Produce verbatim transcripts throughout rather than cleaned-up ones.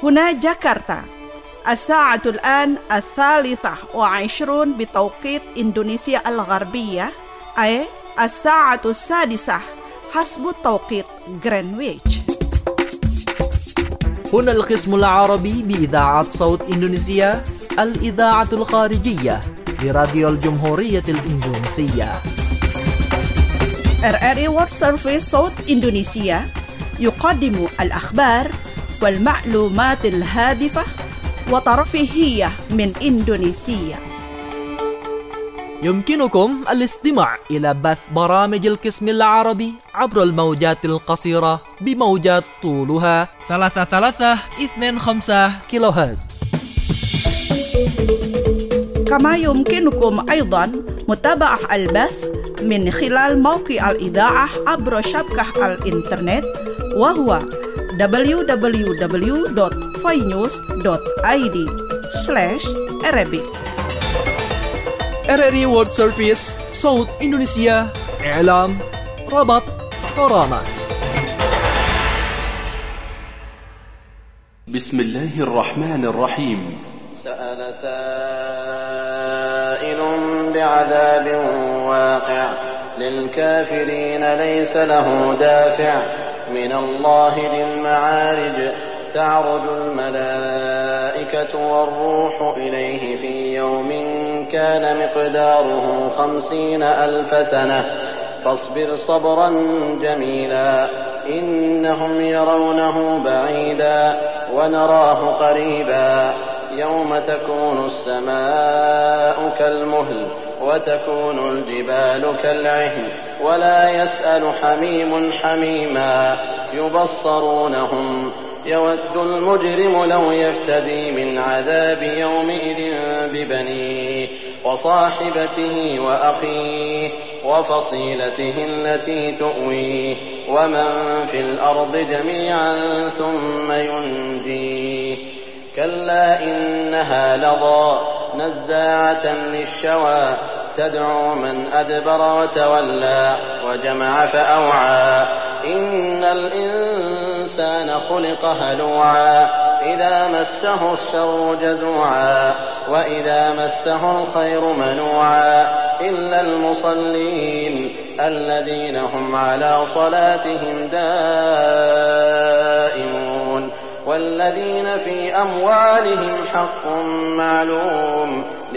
هنا جاكرتا الساعة الآن الثالثة وعشرون بتوقيت إندونيسيا الغربية، أي الساعة السادسة حسب توقيت غرينتش. هنا القسم العربي بإذاعة صوت إندونيسيا، الإذاعة الخارجية لراديو الجمهورية الإندونيسية. إر آر إي World Service صوت إندونيسيا يقدم الأخبار والمعلومات الهادفة وترفيهية من إندونيسيا. يمكنكم الاستماع إلى بث برامج القسم العربي عبر الموجات القصيرة بموجات طولها ثلاثة ثلاثة اثنين خمسة كيلو هرتز. كما يمكنكم أيضا متابعة البث من خلال موقع الإذاعة عبر شبكة الإنترنت، وهو دبليو دبليو دبليو دوت فاينيوز دوت آي دي سلاش Arabic. إر آر إي World Service صوت إندونيسيا، إعلام، ربط، برامج. بسم الله الرحمن الرحيم. سأل سائل بعذاب واقع للكافرين ليس له دافع من الله ذي المعارج تعرج الملائكة والروح إليه في يوم كان مقداره خمسين ألف سنة فاصبر صبرا جميلا إنهم يرونه بعيدا ونراه قريبا يوم تكون السماء كالمهل وتكون الجبال كالعهن ولا يسأل حميم حميما يبصرونهم يود المجرم لو يفتدي من عذاب يومئذ ببنيه وصاحبته وأخيه وفصيلته التي تؤويه ومن في الأرض جميعا ثم ينجيه كلا إنها لظى نزاعة للشوى تدعو من أدبر وتولى وجمع فأوعى إن الإنسان خلق هلوعا إذا مسه الشر جزوعا وإذا مسه الخير منوعا إلا المصلين الذين هم على صلاتهم دائمون والذين في أموالهم حق معلوم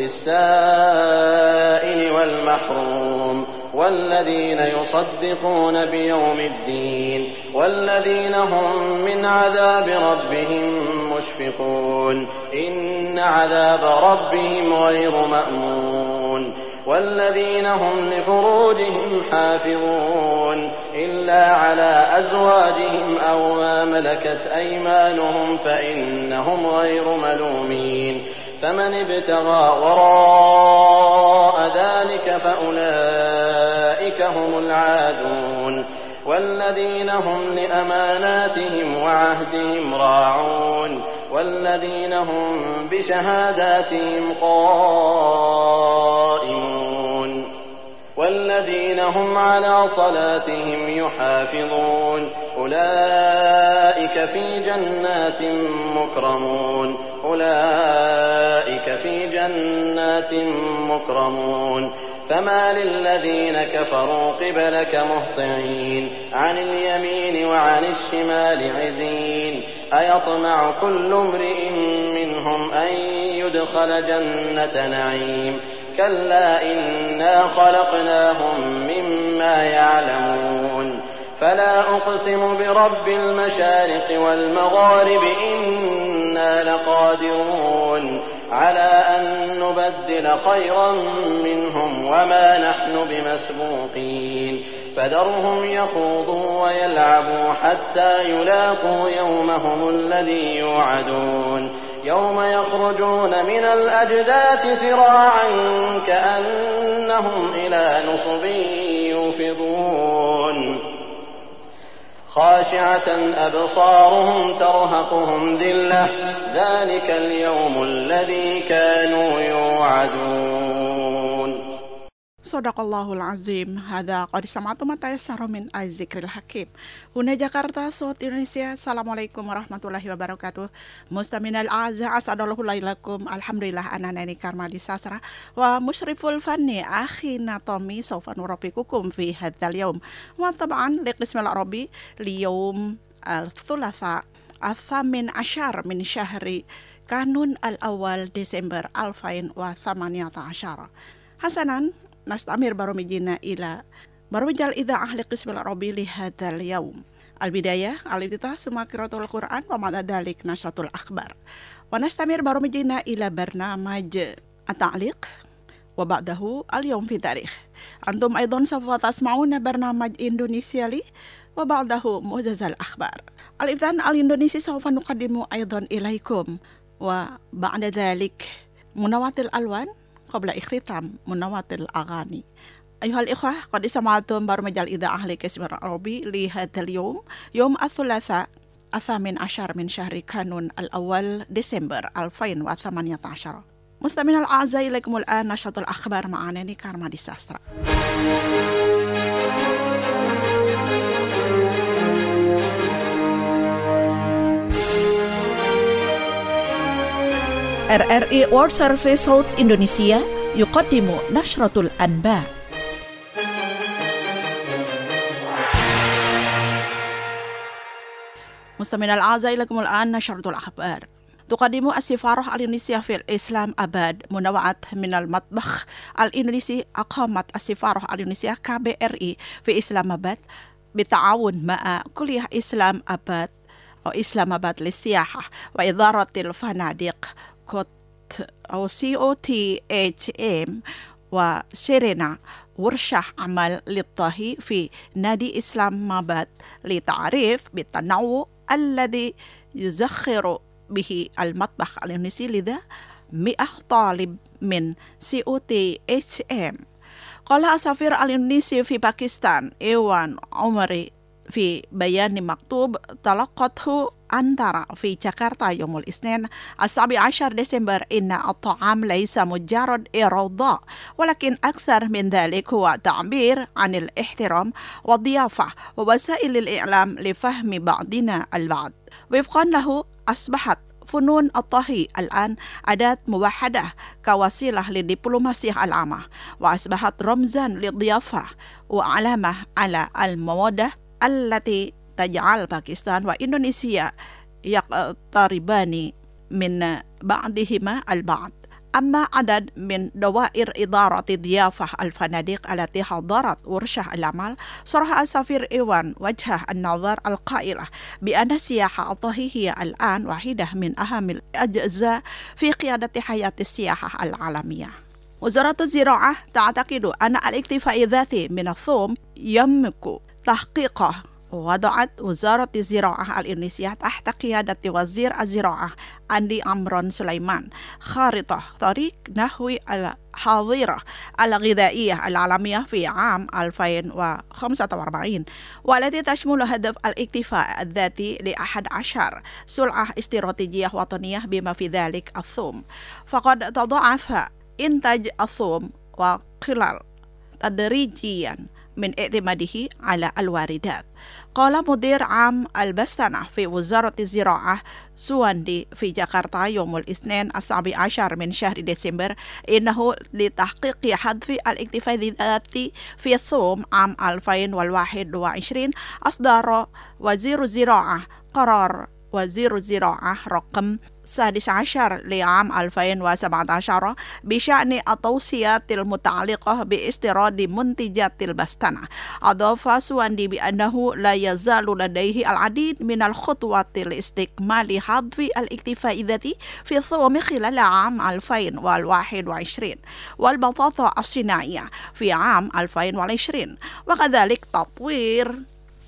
للسائل والمحروم والذين يصدقون بيوم الدين والذين هم من عذاب ربهم مشفقون إن عذاب ربهم غير مأمون والذين هم لفروجهم حافظون إلا على أزواجهم أو ما ملكت أيمانهم فإنهم غير ملومين فمن ابتغى وراء ذلك فأولئك هم العادون والذين هم لأماناتهم وعهدهم راعون والذين هم بشهاداتهم قائمون والذين هم على صلاتهم يحافظون أولئك في جنات مكرمون أولئك في جنات مكرمون فما للذين كفروا قبلك مهطعين عن اليمين وعن الشمال عزين أيطمع كل امرئ منهم أن يدخل جنة نعيم كلا إنا خلقناهم مما يعلمون فلا أقسم برب المشارق والمغارب إنا لقادرون على أن نبدل خيرا منهم وما نحن بمسبوقين فذرهم يخوضوا ويلعبوا حتى يلاقوا يومهم الذي يوعدون يوم يخرجون من الأجداث سراعا كأنهم إلى نصب يوفضون خاشعة أبصارهم ترهقهم ذلة ذلك اليوم الذي كانوا يوعدون. Sadaqallahul azim. Hadza qad sama'tum ma tayassara min az-zikril hakim. Huna Jakarta, Saud Indonesia. Assalamualaikum warahmatullahi wabarakatuh. Mustaminal a'za asadallahu lailakum. Alhamdulillah anana ni karma di sasra wa musyriful fanni akhina Tommy sawfa nurabikukum fi hadzal yaum. Wa tab'an liqismil arabi liyawm al-thulatha al-thamin ashar min syahri kanun al-awwal Desember alfain wa thamaniyata asyara. Hasanan nastamir baromijina ila baromijal idha ahli qismil arabi li hadzal yaum. Al-bidayah al-iftitah summa qiraatul Qur'an wa ma'na dzalik nashatul akhbar. Wa nastamir baromijina ila barnamaj at-ta'liq wa ba'dahu al-yawm fi tarikh. Antum aidan sawfa tasma'una barnamaj Indonesia li wa ba'dahu mu'jazal akhbar. Al-iftan al-Indonesia sawfa nuqaddimu aidan ilaikum wa ba'da dzalik munawatil alwan qabla ikhtitam munawatil aghani. Ayuhal ikhwah, qad sama'tum barmajal idha ahli qismil arabi li hadzal yawm yawm ats-tsulatsa atsamin asyar min syahri kanun al-awwal Desember alfain wa thamaniyata asyara. Mustaminal a'za ilaikumul an nashatul akhbar ma'ana ni karma di sastra. R R I World Service Saud Indonesia yuqaddimu Nashratul Anba. Mustaminal a'za ilakumul an Nashratul Akhbar. Tuqaddimu as-Sifarah al-Indonesia fil Islam Abad munawa'at minal matbakh al-Indonesi aqamat as-Sifarah al-Indonesia K B R I fi Islamabad bita'awun ma'a Kuliah Islam Abad atau Islamabad lisiyahah wa idaratil fanadiq أو سي أو تي إتش إم وسيرنا ورشة عمل للطهي في نادي إسلاماباد لتعريف بالتنوع الذي يزخر به المطبخ الإندونيسي. لذا مئة طالب من سي أو تي إتش إم. قال السفير الإندونيسي في باكستان إيوان عمري في بيان مكتوب تلقته antara في جاكرتا يوم الاثنين السابع عشر ديسمبر إن الطعام ليس مجرد إرضاء ولكن أكثر من ذلك هو تعبير عن الاحترام والضيافة ووسائل الإعلام لفهم بعضنا البعض. وفقا له أصبحت فنون الطهي الآن أداة موحدة كوسيلة للدبلوماسية العامة وأصبحت رمزا للضيافة وعلامة على المودة التي تجعل باكستان وإندونيسيا يقتربان من بعضهما البعض. أما عدد من دوائر إدارة ضيافة الفنادق التي حضرت ورشة العمل صرح السفير إيوان وجه النظر القائلة بأن السياحة الطهي هي الآن واحدة من أهم الأجزاء في قيادة حياة السياحة العالمية. وزارة الزراعة تعتقد أن الاكتفاء الذاتي من الثوم يمكن تحقيقه. وضعت وزارة الزراعة الإندونيسية تحت قيادة وزير الزراعة أندي عمران سليمان خارطة طريق نحو الحظيرة الغذائية العالمية في عام ألفين وخمسة وأربعين والتي تشمل هدف الاكتفاء الذاتي لأحد عشر سلعة استراتيجية وطنية بما في ذلك الثوم. فقد تضاعف إنتاج الثوم وقلل تدريجيا من اعتماده على الواردات. قال مدير عام البستنة في وزارة الزراعة سواندي في جاكرتا يوم الاثنين السابع عشر من شهر ديسمبر إنه لتحقيق حذف الاكتفاء الذاتي في الثوم عام ألفين وواحد وعشرين أصدر وزير الزراعة قرار وزير الزراعة رقم السادس عشر لعام ألفين وسبعة عشر بشأن التوصيات المتعلقة باستيراد منتجات البستنة. أضاف سواندي بأنه لا يزال لديه العديد من الخطوات لاستكمال حذف الاكتفاء الذاتي في الثوم خلال عام ألفين وواحد وعشرين والبطاطا الصناعية في عام ألفين وعشرين وكذلك تطوير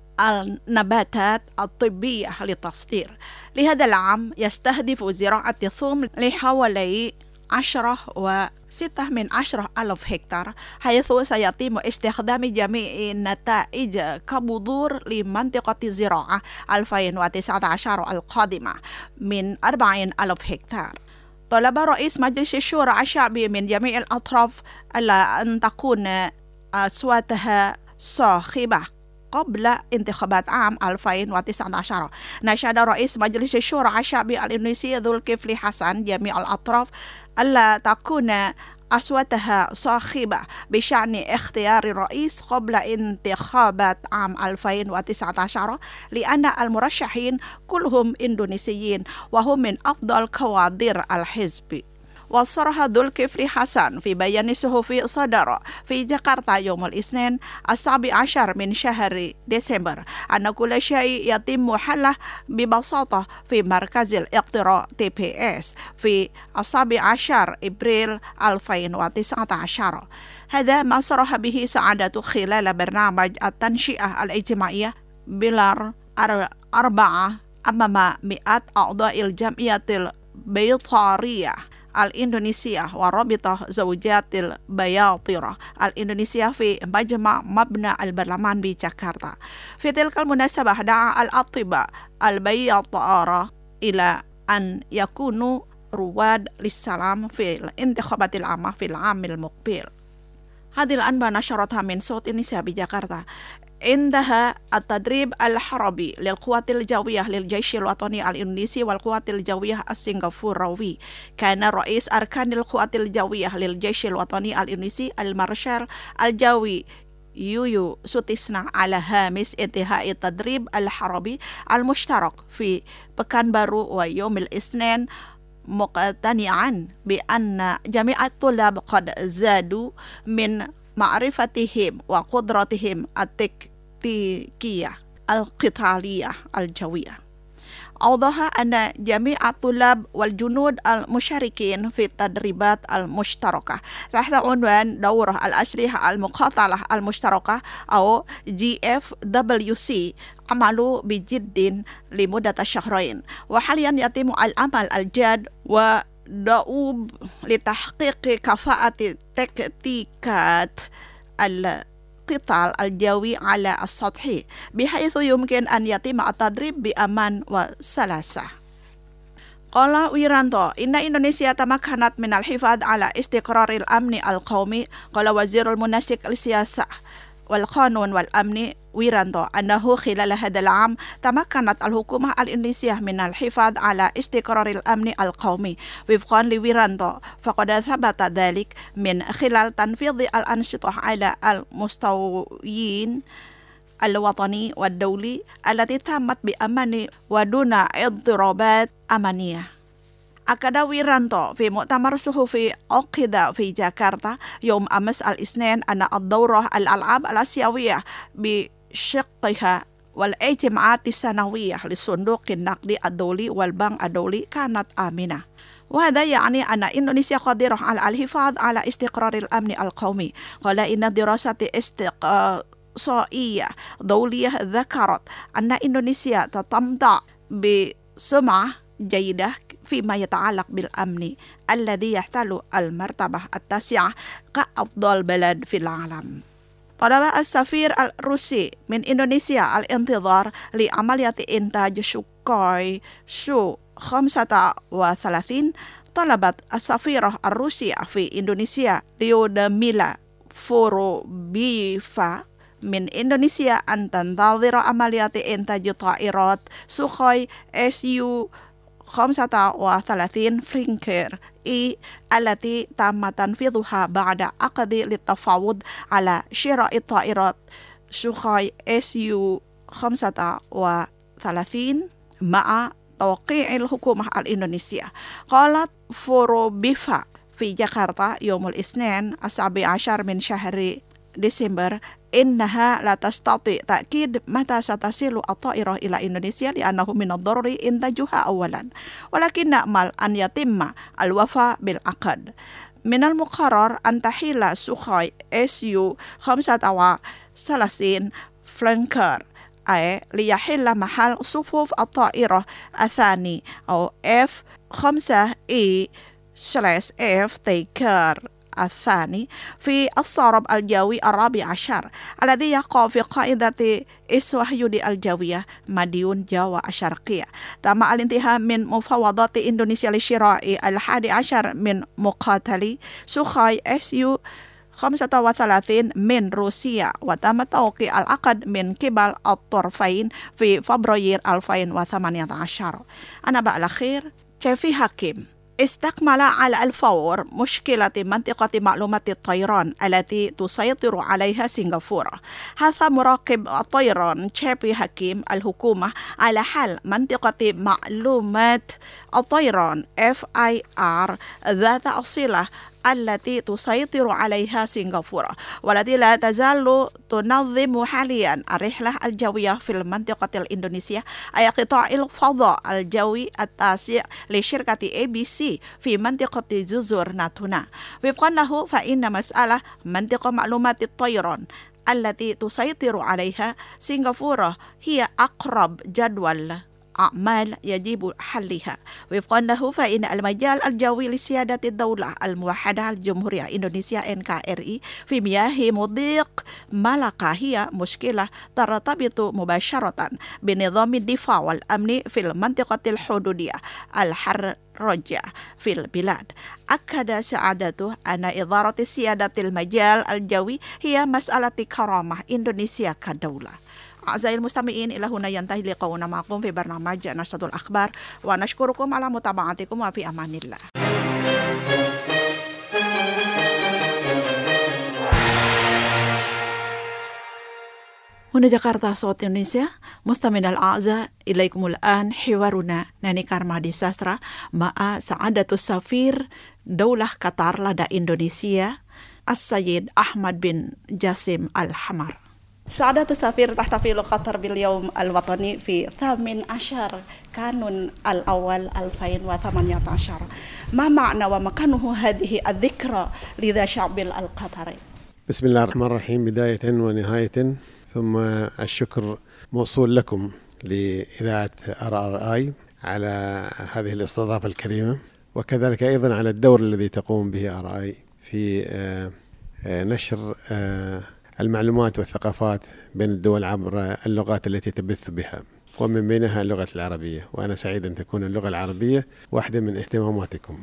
النباتات الطبية للتصدير. لهذا العام يستهدف زراعة الثوم لحوالي عشرة وستة من عشرة ألف هكتار حيث سيتم استخدام جميع النتائج كبذور لمنطقة الزراعة ألفين وتسعة عشر القادمة من أربعين ألف هكتار. طلب رئيس مجلس الشورى الشعبي من جميع الأطراف ألا أن تكون أصواتها صاخبة قبل انتخابات عام ألفين وتسعة عشر. ناشد رئيس مجلس الشورى الشعبي الإندونيسي ذو الكفل حسن جميع الأطراف ألا تكون أصواتها صاخبة بشأن اختيار الرئيس قبل انتخابات عام ألفين وتسعة عشر، لأن المرشحين كلهم إندونيسيين وهم من أفضل كوادر الحزب. وصرح ذو الكفل حسن في بيان صحفي صدر في جاكرتا يوم الاثنين السابع عشر من شهر ديسمبر أن كل شيء يتم حله ببساطة في مركز الاقتراع تي بي إس في السابع عشر إبريل ألفين وتسعة عشر. هذا ما صرح به سعادة خلال برنامج التنشئة الاجتماعية بلار أربعة أمام مئات أعضاء الجمعية البيطارية الإندونيسية ورابطة زوجات البياطرة الإندونيسية في مجمع مبنى البرلمان بجاكرتا. في تلك المناسبة دعا الأطباء البياطرة إلى أن يكونوا رواد للسلام في الانتخابات العامة في العام المقبل. هذه الأنباء نشرتها من صوت النساء بجاكرتا. انتهى التدريب الحربي للقوات الجوية للجيش الوطني الإندونيسي والقوات الجوية السنغافوروي. كان رئيس أركان القوات الجوية للجيش الوطني الإندونيسي المارشال الجوي يويو سوتيسنا على هامش انتهاء التدريب الحربي المشترك في بكانبارو ويوم الاثنين، مقتنعا بأن جميع الطلاب قد زادوا من معرفتهم وقدرتهم التكتيكية القتالية الجوية. أوضح أن جميع الطلاب والجنود المشاركين في التدريبات المشتركة تحت عنوان دورة الأسلحة المقاتلة المشتركة أو جي إف دبليو سي عملوا بجد لمدة شهرين، وحاليا يتم العمل الجاد ودؤوب لتحقيق كفاءة تكتيكات القتال الجوي على السطح بحيث يمكن أن يتم التدريب بأمان وسلاسة. قال ويرانتو إن إندونيسيا تمكنت من الحفاظ على استقرار الأمن القومي. قال وزير المنسق للسياسة والقانون والأمن ويرانتو أنه خلال هذا العام تمكنت الحكومة الإندونيسية من الحفاظ على استقرار الأمن القومي. وفقا لويرانتو فقد ثبت ذلك من خلال تنفيذ الأنشطة على المستويين الوطني والدولي التي تمت بأمان ودون اضطرابات أمنية. أكد ويرانتو في مؤتمر صحفي عقد في جاكرتا يوم أمس الاثنين أن الدورة الألعاب الآسيوية بشقها والاجتماعات السنوية لصندوق النقد الدولي والبنك الدولي كانت آمنة، وهذا يعني أن إندونيسيا قادرة على الحفاظ على استقرار الأمن القومي. قال إن دراسة استقصائية دولية ذكرت أن إندونيسيا تتمتع بسمعة جيدة فيما يتعلق بالأمن الذي يحتل المرتبة التاسعة كأفضل بلد في العالم. طلب السفير الروسي من إندونيسيا الانتظار لعملية إنتاج سوكوي سو خمسة وثلاثين. طلبت السفيرة الروسية في إندونيسيا ليودميلا فوروبيفا من إندونيسيا أن تنتظر عملية إنتاج طائرات سوخوي إس يو خمسة وثلاثين فلينكر إي التي تم تنفيذها بعد عقد للتفاوض على شراء طائرات سوخوي إس يو خمسة وثلاثين مع توقيع الحكومة الإندونيسية. قالت فوروبيفا في جاكرتا يوم الاثنين السابع عشر من شهر ديسمبر إنها لا تستطيع تأكيد متى ستصل الطائرة إلى إندونيسيا لأنه من الضروري إنتاجها أولا، ولكن نأمل أن يتم الوفاء بالعقد. من المقرر أن تحيل سوخوي إس يو خمسة وثلاثين فلينكر أي ليحل محل صفوف الطائرة الثاني أو إف خمسة إي سلاش إف تيكر الثاني في الصارب الجوي الرابع عشر الذي يقع في قاعدة إسوهيودي الجوية مديون جاوا الشرقية. تم الانتهاء من مفاوضات إندونيسيا لشراء الحادي عشر من مقاتلي سوخاي إس يو خمسة وثلاثين من روسيا، وتم توقيع العقد من قبل الطرفين في فبراير ألفين وثمانية عشر. أنا بقى الأخير شافي حكيم استكمل على الفور مشكلة منطقة معلومات الطيران التي تسيطر عليها سنغافورة. حث مراقب الطيران شافي حكيم الحكومة على حل منطقة معلومات الطيران إف آي آر ذات أصيلة التي تسيطر عليها سنغافورة، والتي لا تزال تنظم حاليا الرحلة الجوية في المنطقة الإندونيسية، أي قطاع الفضاء الجوي التاسع لشركة إيه بي سي في منطقة جزر ناتونا. وفقا له فإن مسألة منطقة معلومات الطيران التي تسيطر عليها سنغافورة هي أقرب جدول أعمال يجب حلها. وفقا له فإن المجال الجوي لسيادة الدولة الموحدة الجمهورية إندونيسيا إن كي آر إي في مياه مضيق ملكة هي مشكلة ترتبط مباشرة بنظام الدفاع والأمن في المنطقة الحدودية الحرجة في البلاد. أكد سعادته أن إدارة سيادة المجال الجوي هي مسألة كرامة إندونيسيا كدولة. أعزائي المستمعين، إلى هنا ينتهي لقاؤنا معكم في برنامج نشرة الأخبار، ونشكركم على متابعتكم وفي أمان الله. هنا جاكرتا صوت إندونيسيا. مستمعينا الأعزاء، إليكم الآن حوارنا ناني كارمادي ساسرا مع سعادة السفير دولة قطر لدى إندونيسيا السيد أحمد بن جاسم الحمار. سعادة السفير، تحتفل قطر باليوم الوطني في الثامن عشر كانون الأول ألفين وثمانية عشر. ما معنى ومكانه هذه الذكرى لذا الشعب القطري؟ بسم الله الرحمن الرحيم. بداية ونهاية ثم الشكر موصول لكم لإذاعة آر آر آي على هذه الاستضافة الكريمة، وكذلك أيضا على الدور الذي تقوم به آر آي في نشر المعلومات والثقافات بين الدول عبر اللغات التي تبث بها، ومن بينها اللغة العربية، وأنا سعيد أن تكون اللغة العربية واحدة من اهتماماتكم.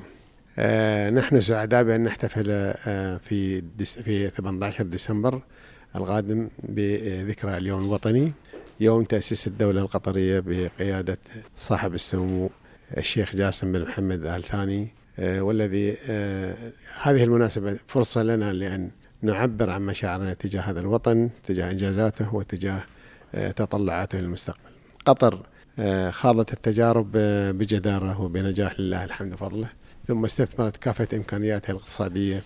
آه نحن سعداء بأن نحتفل آه في في ثمانية عشر ديسمبر القادم بذكرى اليوم الوطني، يوم تأسيس الدولة القطرية بقيادة صاحب السمو الشيخ جاسم بن محمد آل ثاني، آه والذي آه هذه المناسبة فرصة لنا لأن نعبر عن مشاعرنا تجاه هذا الوطن، تجاه إنجازاته وتجاه تطلعاته للمستقبل. قطر خاضت التجارب بجدارة وبنجاح لله الحمد وفضله، ثم استثمرت كافة إمكانياتها الاقتصادية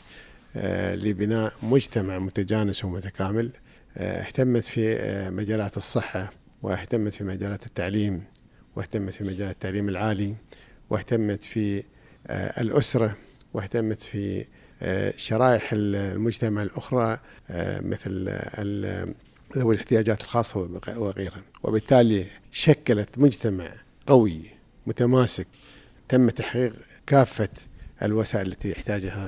لبناء مجتمع متجانس ومتكامل. اهتمت في مجالات الصحة، واهتمت في مجالات التعليم، واهتمت في مجال التعليم العالي، واهتمت في الأسرة، واهتمت في شرائح المجتمع الأخرى مثل ذوي الاحتياجات الخاصة وغيرها، وبالتالي شكلت مجتمع قوي متماسك تم تحقيق كافة الوسائل التي يحتاجها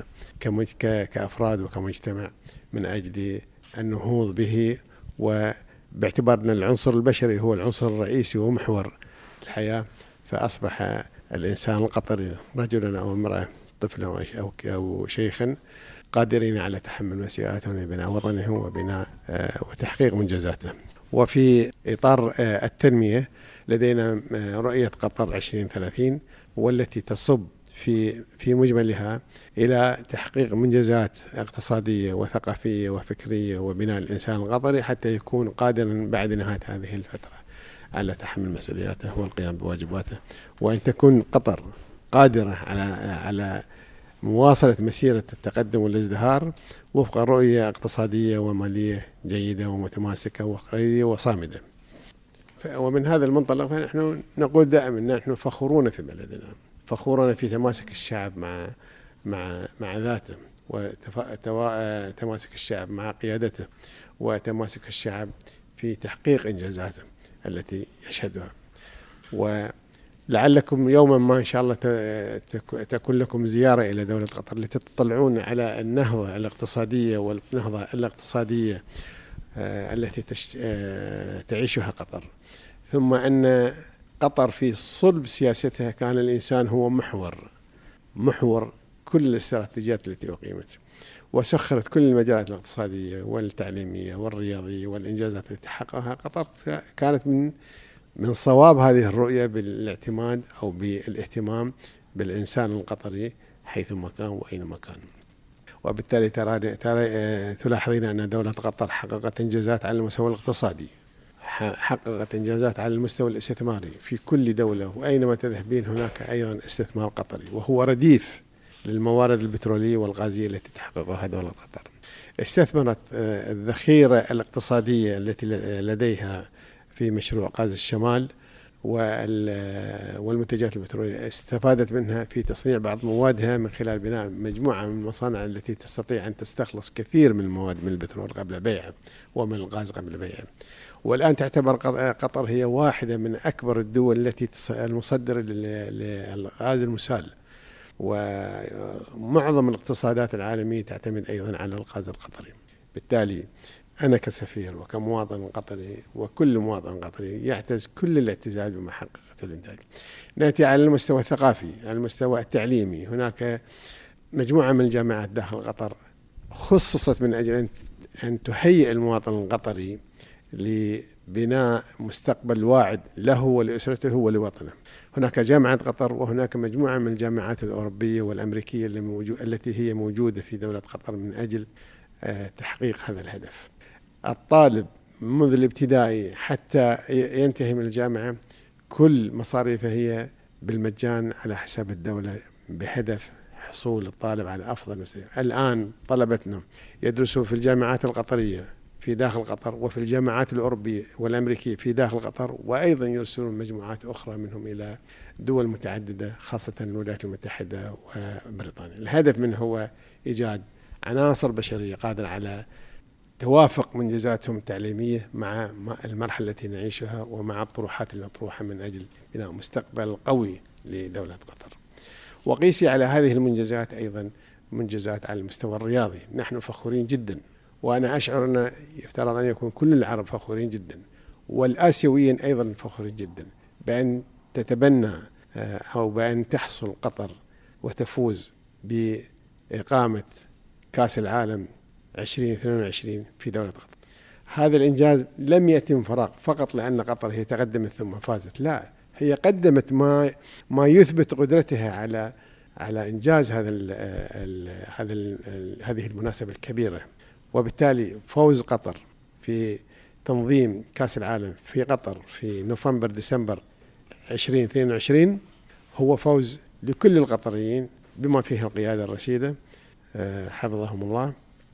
كأفراد وكمجتمع من أجل النهوض به، وباعتبار أن العنصر البشري هو العنصر الرئيسي ومحور الحياة، فأصبح الإنسان القطري رجلا أو امرأة، طفلا أو شيخا، قادرين على تحمل مسؤولياتهم لبناء وطنهم وبناء وتحقيق منجزاته. وفي إطار التنمية لدينا رؤية قطر عشرين ثلاثين، والتي تصب في في مجملها إلى تحقيق منجزات اقتصادية وثقافية وفكرية وبناء الإنسان القطري حتى يكون قادرا بعد نهاية هذه الفترة على تحمل مسؤولياته والقيام بواجباته، وأن تكون قطر قادرة على على مواصلة مسيرة التقدم والازدهار وفق رؤية اقتصادية ومالية جيدة ومتماسكة وقوية وصامدة. ومن هذا المنطلق فنحن نقول دائما نحن فخورون في بلدنا، فخورون في تماسك الشعب مع مع مع ذاته، وتماسك الشعب مع قيادته، وتماسك الشعب في تحقيق إنجازاته التي يشهدها. لعلكم يوما ما إن شاء الله تكون لكم زيارة إلى دولة قطر لتطلعون على النهضة الاقتصادية والنهضة الاقتصادية التي تعيشها قطر. ثم أن قطر في صلب سياستها كان الإنسان هو محور محور كل الاستراتيجيات التي أقيمت، وسخرت كل المجالات الاقتصادية والتعليمية والرياضية والإنجازات التي حققها قطر. كانت من من صواب هذه الرؤية بالاعتماد أو بالاهتمام بالإنسان القطري حيثما كان وأينما كان. وبالتالي ترى ترى تلاحظين أن دولة قطر حققت إنجازات على المستوى الاقتصادي، حققت إنجازات على المستوى الاستثماري في كل دولة، وأينما تذهبين هناك أيضا استثمار قطري، وهو رديف للموارد البترولية والغازية التي تحققها دولة قطر. استثمرت الذخيرة الاقتصادية التي لديها في مشروع غاز الشمال والمنتجات البترولية، استفادت منها في تصنيع بعض موادها من خلال بناء مجموعة من المصانع التي تستطيع أن تستخلص كثير من المواد من البترول قبل بيعه ومن الغاز قبل بيعه. والآن تعتبر قطر هي واحدة من أكبر الدول التي المصدرة للغاز المسال، ومعظم الاقتصادات العالمية تعتمد أيضا على الغاز القطري. بالتالي أنا كسفير وكمواطن قطري وكل مواطن قطري يعتز كل الاعتزاز بما حققته الإنتاج. نأتي على المستوى الثقافي، على المستوى التعليمي، هناك مجموعة من الجامعات داخل قطر خصصت من أجل أن تهيئ المواطن القطري لبناء مستقبل واعد له ولأسرته ولوطنه. هناك جامعة قطر، وهناك مجموعة من الجامعات الأوروبية والأمريكية التي هي موجودة في دولة قطر من أجل تحقيق هذا الهدف. الطالب منذ الابتدائي حتى ينتهي من الجامعة كل مصاريفه هي بالمجان على حساب الدولة، بهدف حصول الطالب على أفضل مستوى. الآن طلبتنا يدرسوا في الجامعات القطرية في داخل قطر، وفي الجامعات الأوروبية والأمريكية في داخل قطر، وأيضا يرسلون مجموعات أخرى منهم إلى دول متعددة خاصة الولايات المتحدة وبريطانيا. الهدف منه هو إيجاد عناصر بشرية قادرة على توافق منجزاتهم التعليمية مع المرحلة التي نعيشها ومع الطروحات المطروحة من أجل بناء مستقبل قوي لدولة قطر. وقيسي على هذه المنجزات أيضا منجزات على المستوى الرياضي. نحن فخورين جدا، وأنا أشعر أن يفترض أن يكون كل العرب فخورين جدا، والآسيويين أيضا فخورين جدا بأن تتبنى أو بأن تحصل قطر وتفوز بإقامة كأس العالم عشرين اثنين وعشرين في دولة قطر. هذا الإنجاز لم يأتي من فراغ فقط لأن قطر هي تقدمت ثم فازت، لا، هي قدمت ما ما يثبت قدرتها على على إنجاز هذا ال ال هذا ال هذه المناسبة الكبيرة. وبالتالي فوز قطر في تنظيم كأس العالم في قطر في نوفمبر ديسمبر عشرين اثنين وعشرين هو فوز لكل القطريين بما فيه القيادة الرشيدة حفظهم الله،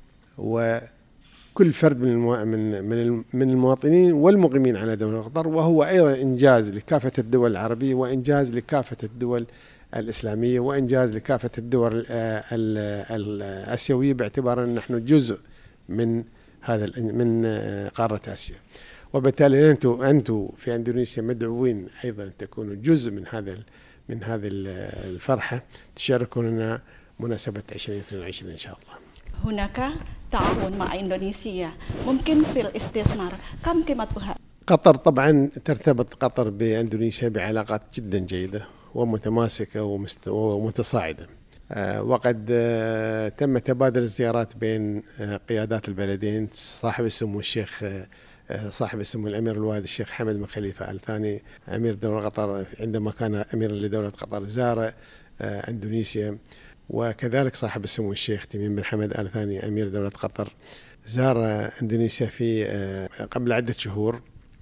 وكل فرد من من من من المواطنين والمقيمين على دولة قطر، وهو أيضا إنجاز لكافة الدول العربية، وإنجاز لكافة الدول الإسلامية، وإنجاز لكافة الدول الآسيوية، باعتبار أن نحن جزء من هذا من قارة آسيا. وبالتالي أنتم أنتم في إندونيسيا مدعوين أيضا تكونوا جزء من هذا من هذه الفرحة، تشاركونا مناسبة عشرين اثنين وعشرين إن شاء الله. هناك تعاون مع إندونيسيا ممكن في الاستثمار، كم قيمتها؟ قطر طبعا ترتبط قطر بإندونيسيا بعلاقات جدا جيدة ومتماسكة ومتصاعدة، وقد تم تبادل الزيارات بين قيادات البلدين. صاحب السمو الشيخ صاحب السمو الأمير الوالد الشيخ حمد بن خليفة آل ثاني أمير دولة قطر عندما كان أميرا لدولة قطر زار إندونيسيا، وكذلك صاحب السمو الشيخ تميم بن حمد آل ثاني أمير دولة قطر زار إندونيسيا في قبل عدة شهور.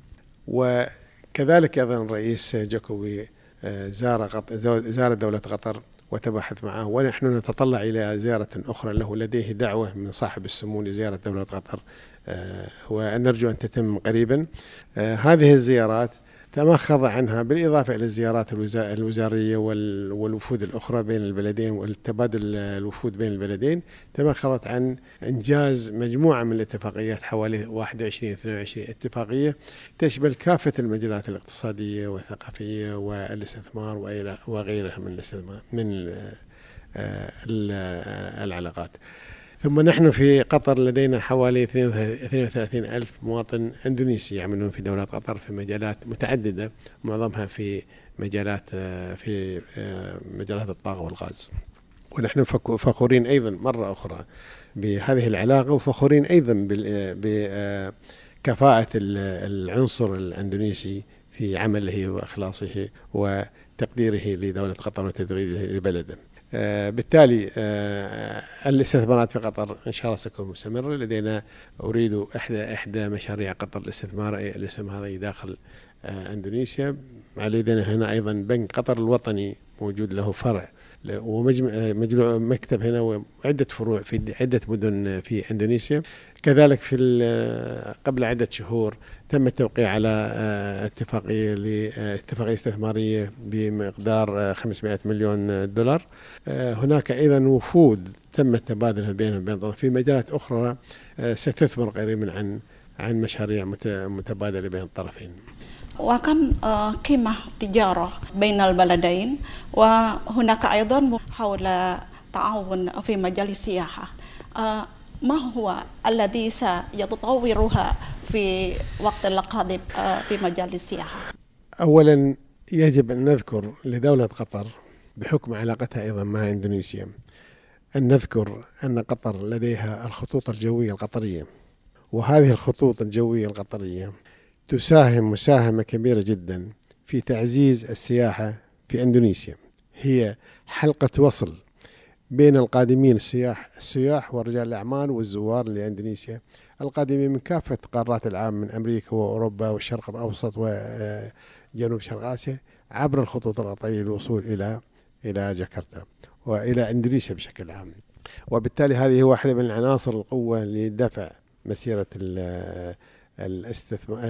وكذلك أيضا الرئيس جوكوي زار زار دولة قطر وتباحث معه، ونحن نتطلع إلى زيارة أخرى له، لديه دعوة من صاحب السمو لزيارة دولة قطر ونرجو أن تتم قريبا. هذه الزيارات تمخض عنها، بالإضافة إلى الزيارات الوزارية والوفود الأخرى بين البلدين والتبادل الوفود بين البلدين. تمخضت عن إنجاز مجموعة من الاتفاقيات، حوالي واحد وعشرين اثنين وعشرين اتفاقية تشمل كافة المجالات الاقتصادية والثقافية والاستثمار وغيرها من الاستثمار من العلاقات. ثم نحن في قطر لدينا حوالي اثنين وثلاثين ألف مواطن اندونيسي يعملون في دولة قطر في مجالات متعددة، معظمها في مجالات في مجالات الطاقة والغاز. ونحن فخورين أيضا مرة أخرى بهذه العلاقة، وفخورين أيضا بكفاءة العنصر الأندونيسي في عمله وإخلاصه وتقديره لدولة قطر وتدريبه لبلده. آه بالتالي آه الاستثمارات في قطر إن شاء الله ستكون مستمرة. لدينا أريد إحدى إحدى مشاريع قطر الاستثمارية الاستثمارية داخل آه أندونيسيا. لدينا هنا أيضا بنك قطر الوطني موجود له فرع ومجموعة مكتب هنا وعدة فروع في عدة مدن في أندونيسيا. كذلك في قبل عدة شهور تم التوقيع على اتفاقية لاتفاقية استثمارية بمقدار خمسمائة مليون دولار. هناك أيضا وفود تم التبادل بينهم وبين في مجالات أخرى ستثمر قريبا عن عن مشاريع متبادلة بين الطرفين. وكم قيمة تجارة بين البلدين، وهناك أيضا حول تعاون في مجال السياحة. ما هو الذي سيتطورها في وقت القادم في مجال السياحة؟ أولا يجب أن نذكر لدولة قطر بحكم علاقتها أيضا مع إندونيسيا أن نذكر أن قطر لديها الخطوط الجوية القطرية، وهذه الخطوط الجوية القطرية تساهم مساهمة كبيرة جدا في تعزيز السياحة في إندونيسيا. هي حلقة وصل بين القادمين السياح السياح ورجال الأعمال والزوار لإندونيسيا القادمين من كافة قارات العالم، من أمريكا وأوروبا والشرق الأوسط وجنوب شرق آسيا، عبر الخطوط القطرية للوصول إلى إلى جاكرتا وإلى إندونيسيا بشكل عام. وبالتالي هذه واحدة من العناصر القوة لدفع مسيرة الاستثمار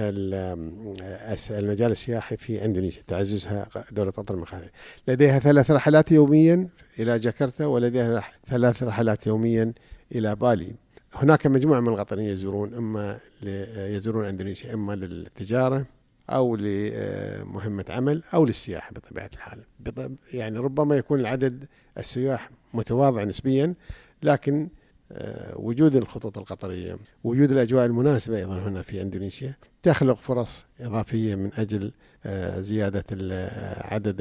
المجال السياحي في إندونيسيا، تعززها دولة قطر من خلالها. لديها ثلاث رحلات يوميا إلى جاكرتا، ولديها ثلاث رحلات يوميا إلى بالي. هناك مجموعة من القطريين يزورون إما يزورون إندونيسيا إما للتجارة أو لمهمة عمل أو للسياحة بطبيعة الحال. يعني ربما يكون العدد السياح متواضع نسبيا، لكن وجود الخطوط القطرية، وجود الأجواء المناسبة أيضا هنا في إندونيسيا تخلق فرص إضافية من أجل زيادة عدد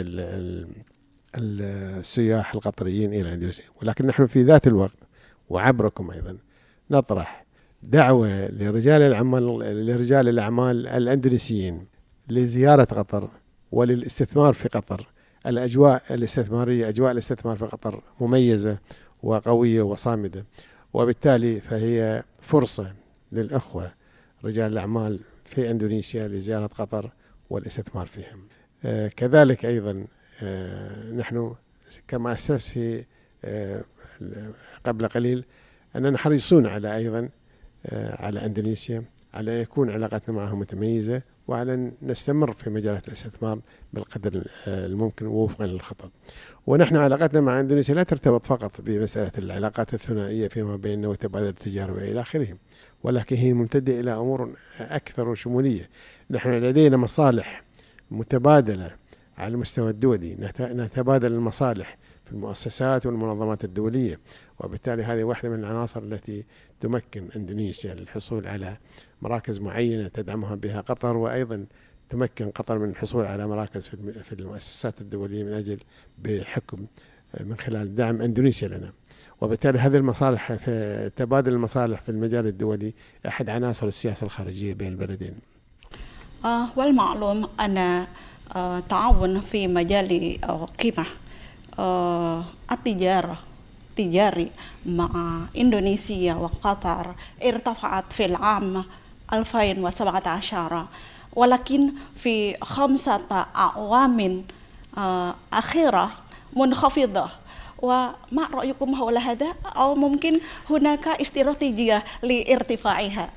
السياح القطريين إلى إندونيسيا. ولكن نحن في ذات الوقت وعبركم أيضا نطرح دعوة لرجال الأعمال لرجال الأعمال الأندونيسيين لزيارة قطر وللاستثمار في قطر. الأجواء الاستثمارية أجواء الاستثمار في قطر مميزة وقوية وصامدة، وبالتالي فهي فرصة للأخوة رجال الأعمال في إندونيسيا لزيارة قطر والاستثمار فيهم. آه كذلك أيضا آه نحن كما أسلفت في آه قبل قليل أننا حريصون على أيضا آه على إندونيسيا، على يكون علاقتنا معهم متميزة، وعلى أن نستمر في مجالات الاستثمار بالقدر الممكن وفقا للخطط. ونحن علاقتنا مع إندونيسيا لا ترتبط فقط بمسألة العلاقات الثنائية فيما بيننا وتبادل التجارة وإلى آخره، ولكن هي ممتدة إلى أمور أكثر شمولية. نحن لدينا مصالح متبادلة على المستوى الدولي، نتبادل المصالح في المؤسسات والمنظمات الدولية، وبالتالي هذه واحدة من العناصر التي تمكن إندونيسيا للحصول على مراكز معينة تدعمها بها قطر، وأيضا تمكن قطر من الحصول على مراكز في المؤسسات الدولية من أجل بحكم من خلال دعم إندونيسيا لنا. وبالتالي هذه المصالح في تبادل المصالح في المجال الدولي أحد عناصر السياسة الخارجية بين البلدين. آه والمعلوم أن آه تعاون في مجال آه قيمة آه التجارة تجاري مع إندونيسيا وقطر ارتفعت في العام ألفين وسبعة عشر، ولكن في خمسة أعوام آه أخيرة منخفضة. وما رأيكم حول هذا؟ أو ممكن هناك استراتيجية لارتفاعها؟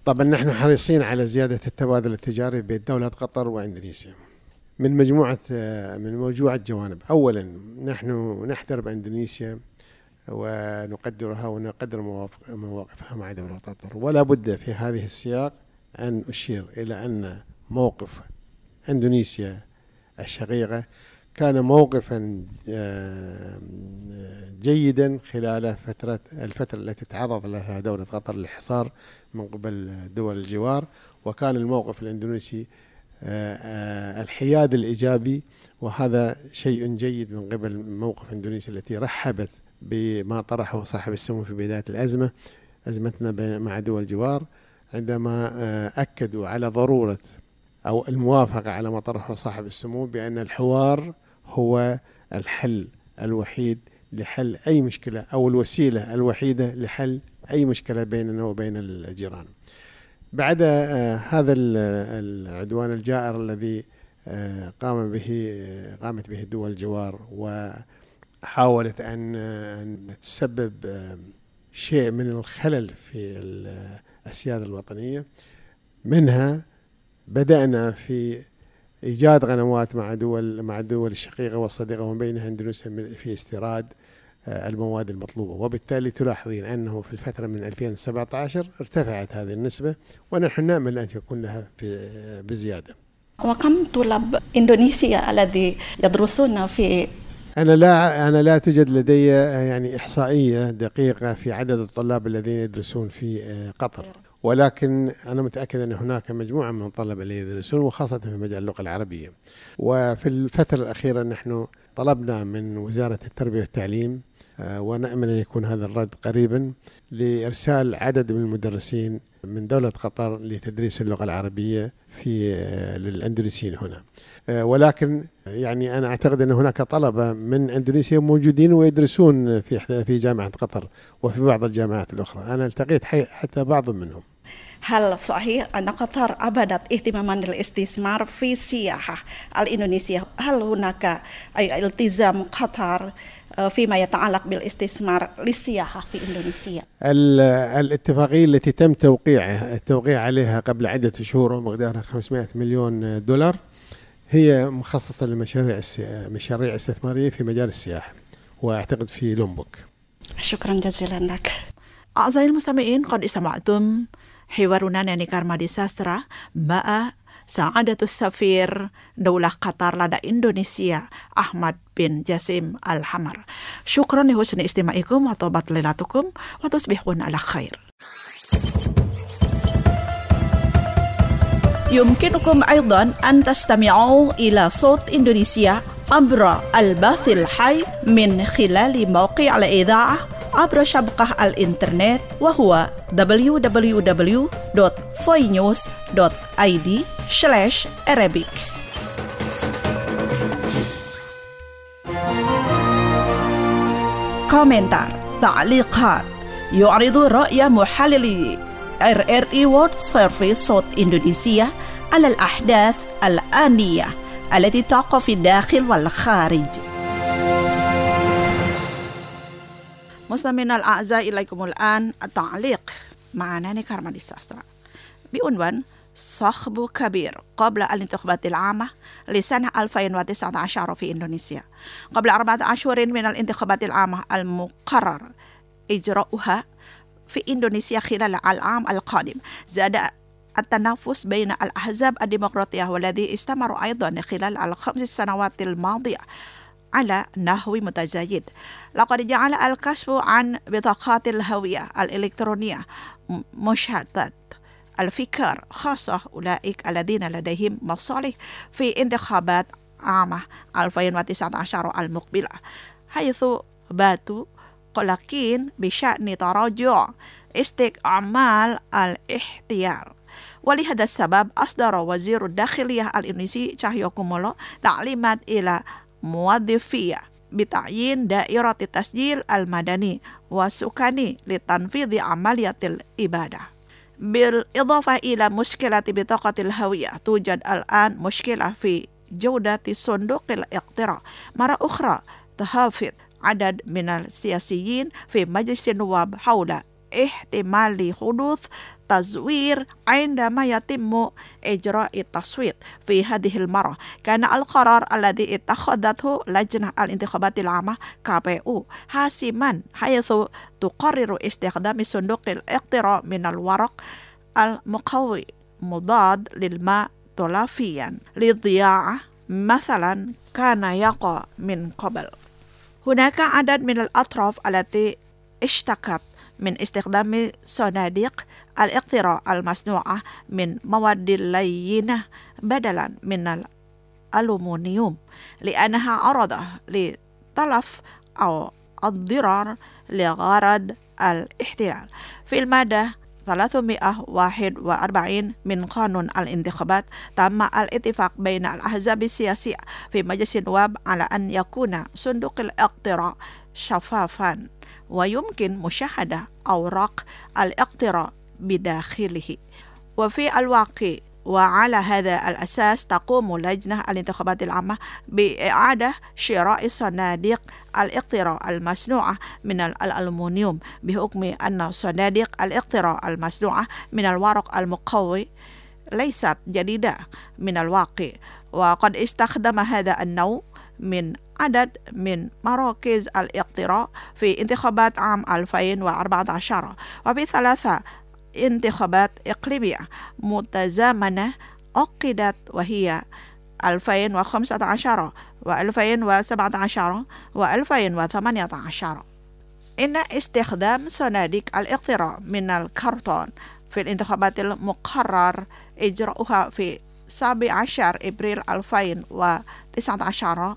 طبعا نحن حريصين على زيادة التبادل التجاري بين دولة قطر وإندونيسيا من مجموعة من مجموعة جوانب. أولا نحن نحترم إندونيسيا ونقدرها ونقدر مواقفها مع دولة قطر، ولا بد في هذه السياق أن أشير إلى أن موقف إندونيسيا الشقيقة كان موقفا جيدا خلال فترة الفترة التي تعرض لها دولة قطر للحصار من قبل دول الجوار، وكان الموقف الإندونيسي الحياد الإيجابي، وهذا شيء جيد من قبل موقف إندونيسيا التي رحبت بما طرحه صاحب السمو في بداية الأزمة أزمتنا مع دول الجوار، عندما أكدوا على ضرورة أو الموافقة على ما طرحه صاحب السمو بأن الحوار هو الحل الوحيد لحل أي مشكلة أو الوسيلة الوحيدة لحل أي مشكلة بيننا وبين الجيران. بعد هذا العدوان الجائر الذي قام به قامت به دول الجوار وحاولت أن تسبب شيء من الخلل في السيادة الوطنية، منها بدأنا في إيجاد قنوات مع دول مع الدول الشقيقة والصديقة ومن بينها إندونيسيا في استيراد المواد المطلوبة، وبالتالي تلاحظين أنه في الفترة من ألفين وسبعة عشر ارتفعت هذه النسبة، ونحن نأمل أن يكون لها في بزيادة. وكم طلاب إندونيسيا الذي يدرسون في أنا لا أنا لا توجد لدي يعني إحصائية دقيقة في عدد الطلاب الذين يدرسون في قطر، ولكن أنا متأكد أن هناك مجموعة من الطلبة الذين يدرسون وخاصة في مجال اللغة العربية. وفي الفترة الأخيرة نحن طلبنا من وزارة التربية والتعليم ونأمل أن يكون هذا الرد قريبا لإرسال عدد من المدرسين من دولة قطر لتدريس اللغة العربية في للأندونيسيين هنا، ولكن يعني أنا أعتقد أن هناك طلبة من إندونيسيا موجودين ويدرسون في في جامعة قطر وفي بعض الجامعات الأخرى. أنا التقيت حتى بعض منهم. هل صحيح أن قطر أبدت اهتماما للاستثمار في السياحة الإندونيسية؟ هل هناك أي التزام قطر فيما يتعلق بالاستثمار للسياحة في إندونيسيا؟ الاتفاقية التي تم توقيعها التوقيع عليها قبل عدة شهور ومقدارها خمسمائة مليون دولار هي مخصصة لمشاريع مشاريع استثمارية في مجال السياحة، وأعتقد في لومبوك. شكرا جزيلا لك. أعزائي المستمعين، قد سمعتم حوارنا ناني كارمادي ساسرا مع سعادة السفير دولة قطر لدى إندونيسيا أحمد بن جاسم الحمر. شكرا لحسن استماعكم وطابت ليلتكم وتصبحون على خير. يمكنكم أيضا أن تستمعوا إلى صوت إندونيسيا عبر البث الحي من خلال موقع الإذاعة عبر شبكة الإنترنت، وهو دبليو دبليو دبليو دوت voi news دوت i d slash arabic. komentar, تعليقات، يعرض رأي محللي إر إر إي World Service صوت إندونيسيا على الأحداث الآنية التي تقع في الداخل والخارج. مستمعينا الأعزاء، إليكم الآن التعليق مع ناني كارمادي ساسرا بعنوان صخب كبير قبل الانتخابات العامة لسنة ألفين وتسعة عشر في إندونيسيا. قبل أربعة أشهر من الانتخابات العامة المقرر إجراؤها في إندونيسيا خلال العام القادم، زاد التنافس بين الأحزاب الديمقراطية والذي استمر أيضا خلال الخمس سنوات الماضية على نحو متزايد. لقد جعل الكشف عن بطاقات الهوية الإلكترونية مشاهدة الفكر، خاصة أولئك الذين لديهم مصالح في انتخابات عامة ألفين وتسعة عشر المقبلة، حيث باتوا قلقين بشأن تراجع استكمال الاختيار. ولهذا السبب أصدر وزير الداخلية الإندونيسي Cahyokumolo تعليمات إلى موظفيه بتعيين دائرة التسجيل المدني والسكاني لتنفيذ عملية الإبادة. بالإضافة إلى مشكلة بطاقة الهوية، توجد الآن مشكلة في جودة صندوق الاقتراع. مرة أخرى تحافظ عدد من السياسيين في مجلس النواب حول احتمال حدوث تزوير عندما يتم إجراء التصويت في هذه المرة. كان القرار الذي اتخذته لجنة الانتخابات العامة كي بي أو حاسما، حيث تقرر استخدام صندوق الاقتراع من الورق المقوي مضاد للماء طلافيا للضياع مثلا كان يقع من قبل. هناك عدد من الأطراف التي اشتكت من استخدام صناديق الاقتراع المصنوعة من مواد لينة بدلا من الألومنيوم، لأنها عرضة لتلف أو الضرر لغرض الاحتلال. في المادة ثلاثمائة وواحد وأربعين من قانون الانتخابات تم الاتفاق بين الأحزاب السياسية في مجلس النواب على أن يكون صندوق الاقتراع شفافا ويمكن مشاهدة أوراق الاقتراع بداخله. وفي الواقع وعلى هذا الأساس تقوم لجنة الانتخابات العامة بإعادة شراء صناديق الاقتراع المصنوعة من الألومنيوم، بحكم أن صناديق الاقتراع المصنوعة من الورق المقوي ليست جديدة من الواقع، وقد استخدم هذا النوع من عدد من مراكز الاقتراع في انتخابات عام ألفين وأربعة عشر وفي ثلاثة انتخابات إقليمية متزامنة عقدت، وهي ألفين وخمسة عشر وألفين وسبعة عشر وألفين وثمانية عشر. إن استخدام صناديق الاقتراع من الكرتون في الانتخابات المقرر إجراؤها في سابع عشر أبريل ألفين وتسعة عشر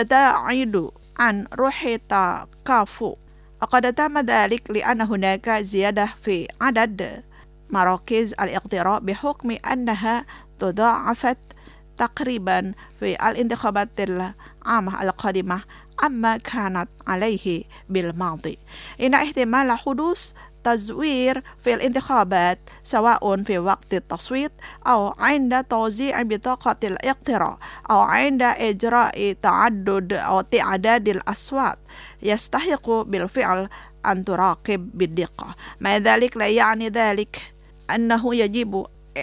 يبتعد عن روح التكافؤ، وقد تم ذلك لأن هناك زيادة في عدد مراكز الاقتراع بحكم أنها تضاعفت تقريبا في الانتخابات العامة القادمة عما كانت عليه بالماضي. إن احتمال حدوث تزوير في الانتخابات سواء في وقت التصويت أو عند توزيع بطاقة الاقتراع أو عند إجراء تعدد أو تعداد الأصوات يستحق بالفعل أن تراقب بدقة. مع ذلك لا يعني ذلك أنه يجب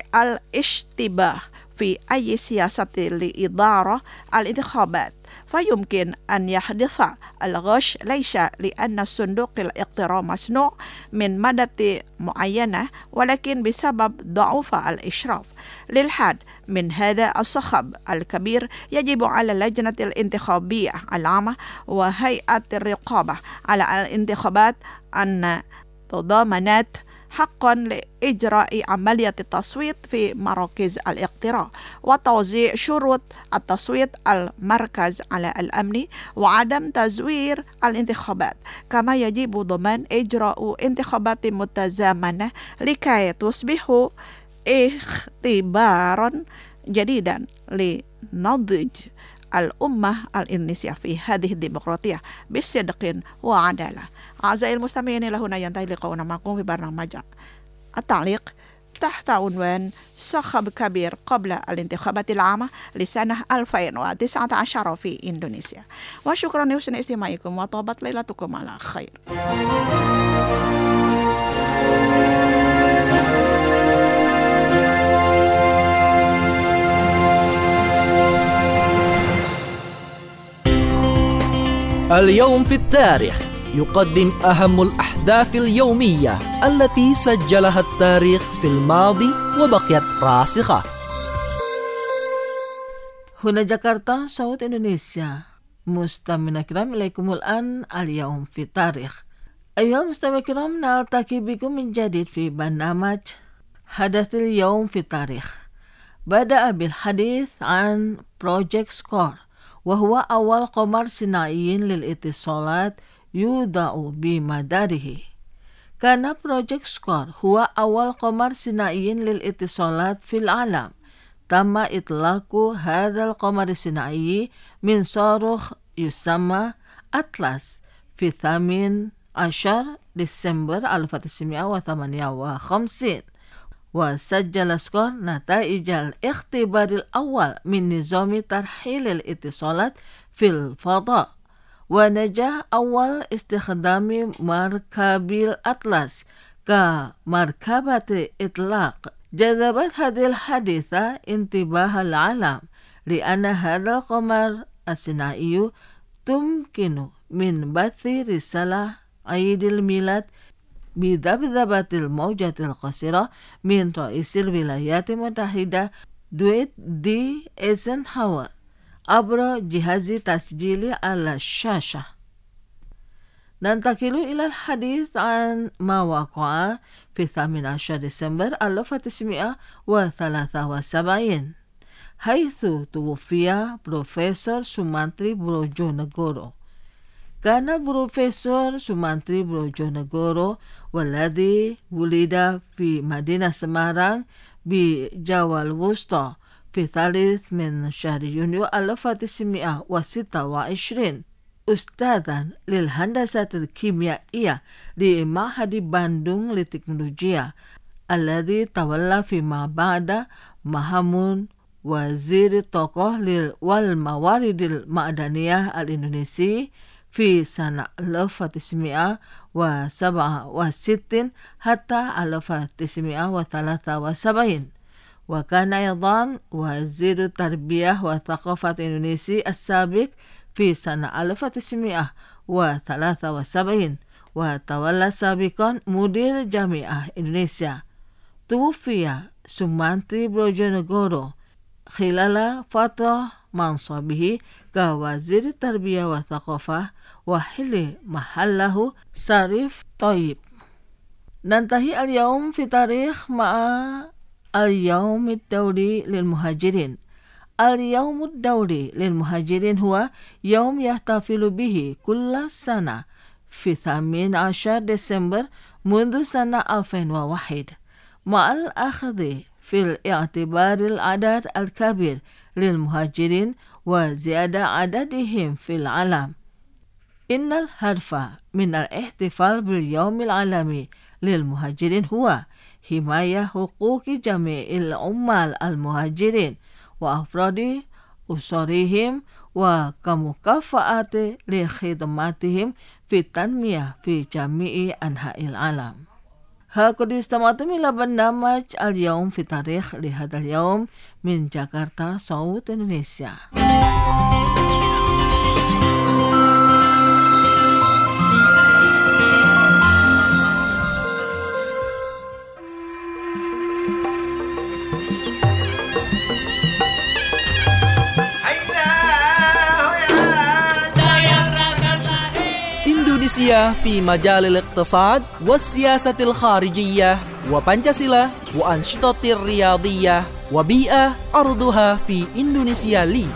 الاشتباه في أي سياسة لإدارة الانتخابات، فيمكن أن يحدث الغش ليس لأن صندوق الاقتراع مصنوع من مادة معينة، ولكن بسبب ضعف الإشراف. للحد من هذا الصخب الكبير يجب على اللجنة الانتخابية العامة وهيئة الرقابة على الانتخابات أن تضمنت حقا لإجراء عملية التصويت في مراكز الاقتراع وتوزيع شروط التصويت المركز على الأمن وعدم تزوير الانتخابات، كما يجب ضمان إجراء انتخابات متزامنة لكي تصبح اختبارا جديدا لنضج الأمة الإندونيسية في هذه الديمقراطية بصدق وعدالة. أعزائي المستمعين، إلى هنا ينتهي لقاؤنا معكم في برنامج التعليق تحت عنوان صخب كبير قبل الانتخابات العامة لسنة ألفين وتسعة عشر في إندونيسيا. وشكرا لحسن استماعكم وطابت ليلتكم على خير. اليوم في التاريخ يقدم أهم الأحداث اليومية التي سجلها التاريخ في الماضي وبقيت راسخة. هنا جاكرتا صوت إندونيسيا. مستمعينا الكرام، إليكم الآن اليوم في التاريخ. أيها المستمعين الكرام، نلتقي بكم من جديد في برنامج حدث اليوم في التاريخ. بدأ بالحديث عن بروجيكت سكور، وهو أول قمر صناعي للاتصالات يوضع بمداره. كان بروجيكت سكور هو أول قمر صناعي للاتصالات في العالم. تم إطلاق هذا القمر الصناعي من صاروخ يسمى أطلس في الثامن عشر ديسمبر ألف وتسعمائة وثمانية وخمسين، وسجل سكور نتائج الاختبار الأول من نظام ترحيل الاتصالات في الفضاء، ونجح أول استخدام مركب الأطلس كمركبة إطلاق. جذبت هذه الحادثة انتباه العالم لأن هذا القمر الصناعي تمكن من بث رسالة عيد الميلاد بذبذبة الموجة القصيرة من رئيس الولايات المتحدة دويت دي إيزنهاور عبر جهاز تسجيل على الشاشة. ننتقل إلى الحديث عن ما وقع في الثامن عشر ديسمبر ألف وتسعمائة وثلاثة وسبعين حيث توفي بروفيسور سومانتري بروجونغورو. كان بروفيسور سومانتري بروجونغورو والذي ولد في مدينة سمارang بجاوا الوسطى في الثالث من شهر يونيو ألف وتسعمائة وستة وعشرين أستاذا للهندسة الكيميائية لمعهد باندung للتكنولوجيا الذي تولى فيما بعد مهام وزير الطاقة والموارد المعدنية الإندونيسي في سنة ألف وتسعمائة وسبعة وستين حتى ألف وتسعمائة وثلاثة وسبعين. وكان أيضا وزير التربية والثقافة الإندونيسي السابق في سنة ألف وتسعمائة وثلاثة وسبعين وتولى سابقا مدير جامعة إندونيسيا. توفي سومانتري بروجونغورو خلال فترة منصبه كوزير التربية والثقافة وحل محله شريف طيب. ننتهي اليوم في تاريخ مع اليوم الدولي للمهاجرين. اليوم الدولي للمهاجرين هو يوم يحتفل به كل سنة في الثامن عشر ديسمبر منذ سنة ألفين وواحد مع الأخذ في الاعتبار العدد الكبير للمهاجرين وزيادة عددهم في العالم. إن الهدف من الاحتفال باليوم العالمي للمهاجرين هو حماية حقوق جميع العمال المهاجرين وأفراد أسرهم وكمكافأة لخدماتهم في التنمية في جميع أنحاء العالم. هكذا استمعتم إلى برنامج اليوم في تاريخ لهذا اليوم من جاكرتا صوت إندونيسيا. إندونيسيا في مجال الاقتصاد والسياسة الخارجية وبنشاسيلا وأنشطة الرياضية وبيئة أرضها في إندونيسيا لي.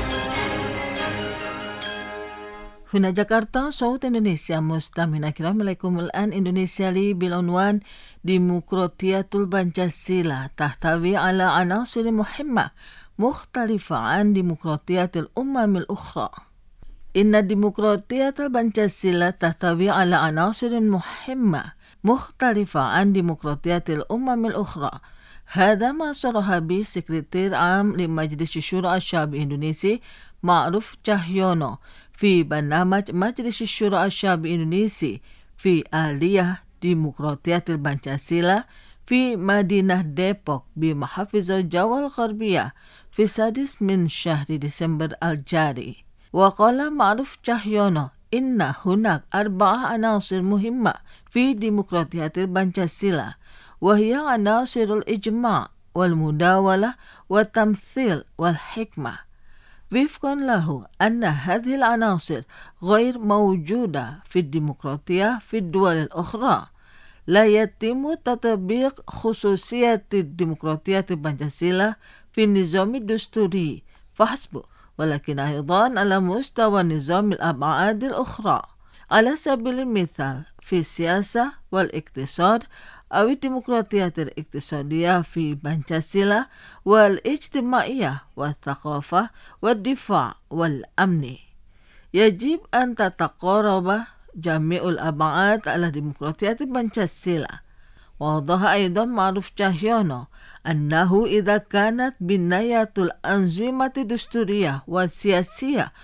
هنا جاكرتا صوت إندونيسيا مستمعينا الكرام، إليكم الآن إندونيسيا لي بالعنوان ديمقراطية البنشاسيلا تحتوي على عناصر مهمة مختلفة عن ديمقراطية الأمم الأخرى. إن ديمقراطية البنشاسيلا تحتوي على عناصر مهمة مختلفة عن ديمقراطية الأمم الأخرى. هذا ما صرح به سكرتير عام لمجلس الشورى الشعبي الإندونيسي معروف تشاهيونو في برنامج مجلس الشورى الشعبي الإندونيسي في آلية ديمقراطية البنشاسيلا في مدينة ديبوك بمحافظة جاوا الغربية في السادس من شهر ديسمبر الجاري. وقال معروف تشاهيونو إن هناك أربع عناصر مهمة في ديمقراطية البنشاسيلا، وهي عناصر الإجماع والمداولة والتمثيل والحكمة. وفقا له أن هذه العناصر غير موجودة في الديمقراطية في الدول الأخرى. لا يتم تطبيق خصوصية الديمقراطية البنشاسيلا في النظام الدستوري فحسب، ولكن أيضا على مستوى نظام الأبعاد الأخرى. على سبيل المثال في السياسة والاقتصاد أو الديمقراطية الاقتصادية في بنشاسيلا والاجتماعية والثقافة والدفاع والأمن. يجب أن تتقارب جميع الأبعاد على ديمقراطية بنشاسيلا. ووضح أيضا معروف تشاهيونو أنه إذا كانت بناية الأنظمة الدستورية والسياسية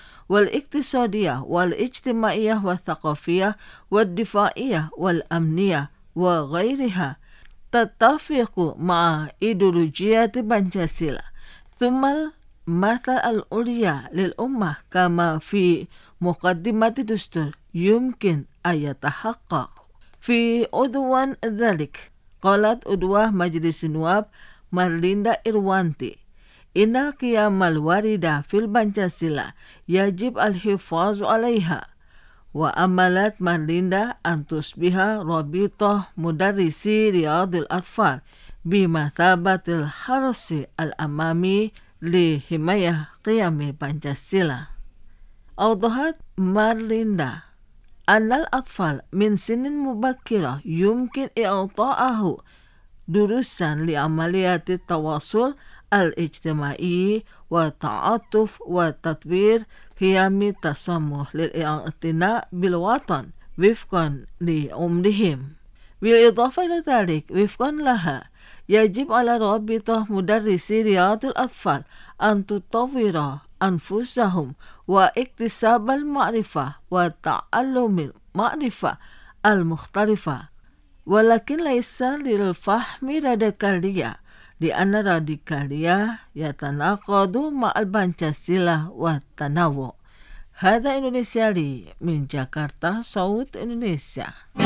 والاقتصادية والاجتماعية والثقافية والدفاعية والأمنية وغيرها تتفق مع إيديولوجية بنشاسيلا. ثم المثل العليا للأمة كما في مقدمة الدستور يمكن أن يتحقق في عدوان ذلك. قالت عضوة مجلس النواب مارليندا إروانتي: إن القيم الواردة في البنشاسيلا يجب الحفاظ عليها. وأملت مارليندا أن تصبح رابطة مدرسي رياض الأطفال بمثابة الحرس الأمامي لحماية قيم بنشاسيلا. أوضحت مارليندا أن الأطفال من سن مبكرة يمكن إعطائه دروسا لعمليات التواصل الاجتماعي والتعاطف وتطوير قيم التسامح للاعتناء بالوطن وفقا لعمرهم. بالإضافة إلى ذلك وفقا لها يجب على رابطة مدرسي رياض الأطفال أن تطور أنفسهم واكتساب المعرفة وتعلم المعرفة المختلفة، ولكن ليس للفهم راديكالية، لأن الراديكالية يتناقض مع البنشاسيلا والتنوع. هذا إندونيسيا لي من جاكرتا صوت إندونيسيا.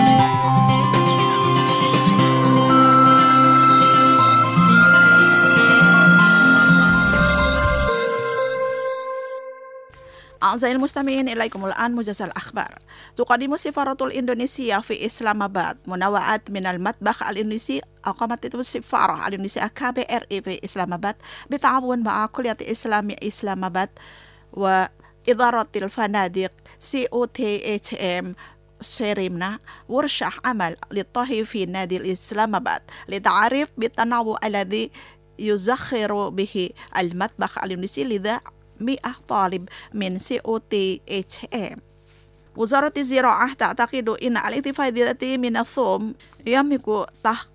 أعزائي المستمعين، إليكم الآن موجز الأخبار. تقدم سفارة الإندونيسية في إسلام آباد منوعات من المطبخ الإندونيسي. أقامت السفارة الإندونيسية كي بي آر إي في إسلام آباد بالتعاون مع كلية إسلام إسلام آباد وإدارة الفنادق سي أو تي إتش إم سيريمنا ورشة عمل للطهي في نادي الإسلام آباد للتعريف بالتنوع الذي يزخر به المطبخ الإندونيسي. لذا مئة طالب من سي أو تي إتش إم. وزارة الزراعة تعتقد أن الاستفادة من الثوم يمكن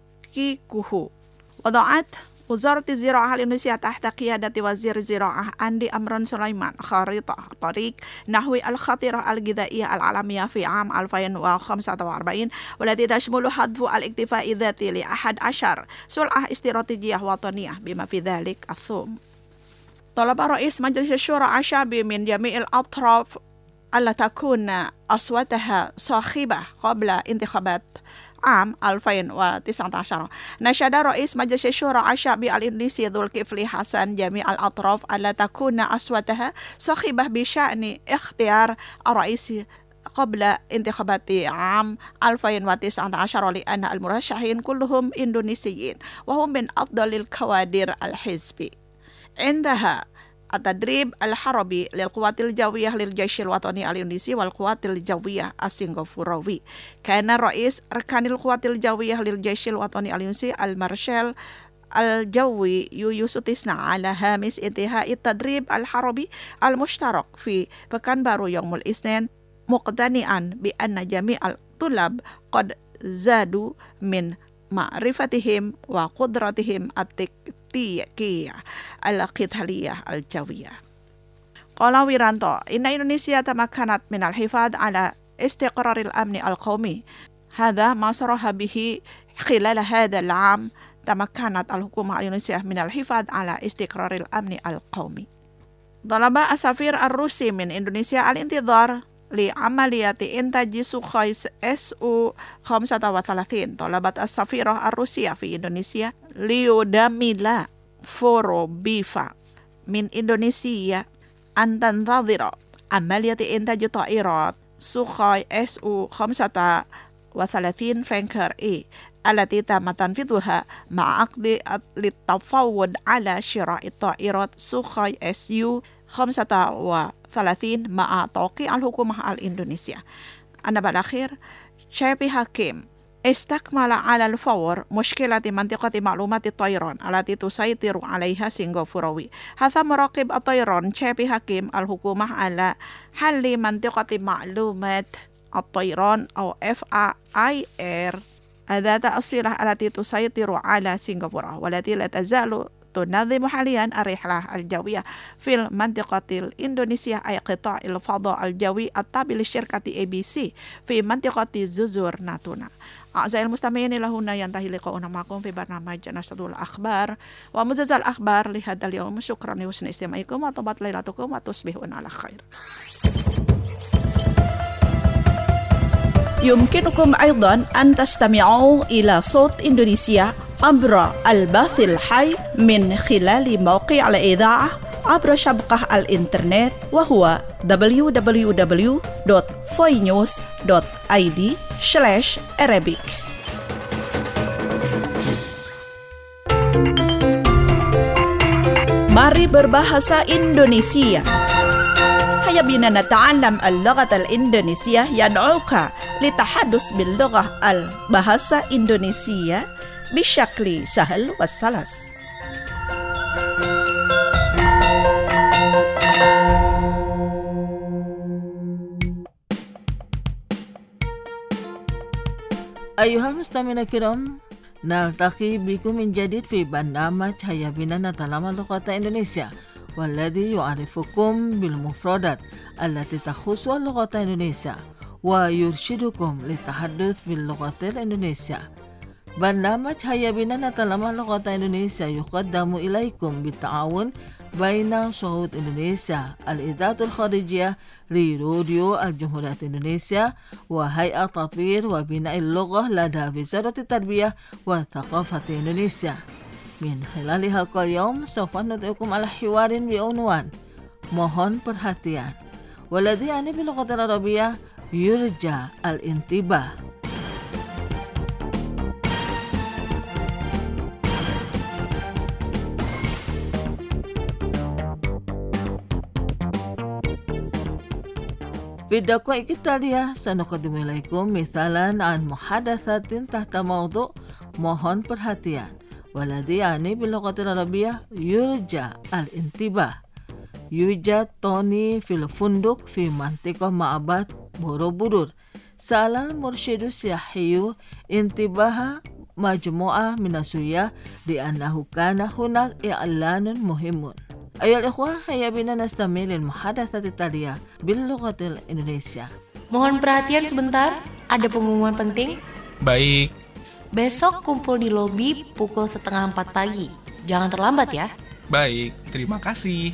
تحقيقه. وضعت وزارة الزراعة الإندونيسية تحت قيادة وزير الزراعة أندي أمران سليمان خارطة طريق نحو الخطيرة الغذائية العالمية في عام ألفين وخمسة وأربعين، والتي تشمل حذف الاكتفاء الذاتي لأحد عشر سلعة استراتيجية وطنية بما في ذلك الثوم. طلب رئيس مجلس الشورى الشعبي من جميع الأطراف ألا تكون أصواتها صاخبة قبل انتخابات عام ألفين وتسعة عشر. نشد رئيس مجلس الشورى الشعبي الإندونيسي ذو الكفل حسن جميع الأطراف ألا تكون أصواتها صاخبة بشأن اختيار الرئيس قبل انتخابات عام ألفين وتسعة عشر، لأن المرشحين كلهم إندونيسيين وهم من أفضل الكوادر الحزب. عندها التدريب الحربي للقوات الجوية للجيش الوطني الإندونيسي والقوات الجوية السنغافوروي. كان رئيس أركان القوات الجوية للجيش الوطني الإندونيسي المارشال الجوي يويو سوتيسنا على هامش انتهاء التدريب الحربي المشترك في بكانبارو يوم الاثنين، مقتنعا بأن جميع الطلاب قد زادوا من معرفتهم وقدرتهم التكتيكية القتالية الجوية. قال ويرانتو إن إندونيسيا تمكنت من الحفاظ على استقرار الأمن القومي. هذا ما صرح به خلال هذا العام. تمكنت الحكومة الإندونيسية من الحفاظ على استقرار الأمن القومي. طلب السفير الروسي من إندونيسيا الانتظار لعملية إنتاج سوخوي إس يو خمسة وثلاثين. طلبت السفيرة الروسية في إندونيسيا ليوداميلا فوروبيفا من إندونيسيا أن تنتظر عملية إنتاج طائرات سوخوي إس يو خمسة وثلاثين فلانكر إي التي تم تنفيذها مع عقد للتفاوض على شراء الطائرات سوخوي إس يو خمسة وثلاثين مع توقيع الحكومة الإندونيسية. أنا بالأخير شيبي حكيم استكمل على الفور مشكلة منطقة معلومات الطيران التي تسيطر عليها سنغافوروي. حث مراقب الطيران شيبي حكيم الحكومة على حل منطقة معلومات الطيران أو إف آي آر ذات الصلة التي تسيطر على سنغافورة، والتي لا تزال تنظم حاليا الرحلة الجوية في المنطقة الإندونيسية أي قطاع الفضاء الجوي التابع لشركة إيه بي سي في منطقة جزر ناتونا. أعزائي المستمعين، إلى هنا ينتهي لقاؤنا معكم في برنامج نشرة الأخبار وموجز الأخبار لهذا اليوم. شكرا لحسن استماعكم وطابت ليلتكم وتصبحون على خير. يمكنكم أيضا أن تستمعوا إلى صوت إندونيسيا عبر البث الحي من خلال موقع الإذاعة عبر شبكة الإنترنت وهو دبليو دبليو دبليو دوت voi news دوت i d slash arabic. Mari berbahasa Indonesia. هيا بنا نتعلم اللغة الإندونيسية يدعوك للتحدث باللغة البهاسة الإندونيسية بشكل سهل وسلس. أيها المستمعين الكرام، نلتقي بكم من جديد في برنامج هيا بنا نتعلم اللغة الإندونيسية، والذي يعرفكم بالمفردات التي تخص اللغة الإندونيسية ويرشدكم للتحدث باللغة الإندونيسية. برنامج هيا بنا نتعلم اللغة الإندونيسية يقدم إليكم بالتعاون بين صوت إندونيسيا، الإذاعة الخارجية لراديو الجمهورية إندونيسيا، وهيئة تطوير وبناء اللغة لدى وزارة التربية والثقافة إندونيسيا. من خلال حلقة اليوم سوف ندعوكم على حوار بعنوان mohon perhatian، والذي يعني باللغة العربية يرجى الانتباه. في الدقائق التالية سنقدم إليكم مثالا عن محادثة تحت موضوع mohon perhatian، والذي يعني باللغة العربية يرجى الانتباه. يوجد توني في الفندق في منطقة معبد بوروبودور. سأل المرشد السياحي انتباه مجموعة من السياح لأنه كان هناك إعلان مهم. أيها الإخوة، هيا بنا نستمع للمحادثة التالية باللغة الإندونيسية. Mohon perhatian sebentar, ada pengumuman penting. Baik. Besok kumpul di lobi pukul setengah empat pagi. Jangan terlambat ya. Baik, terima kasih.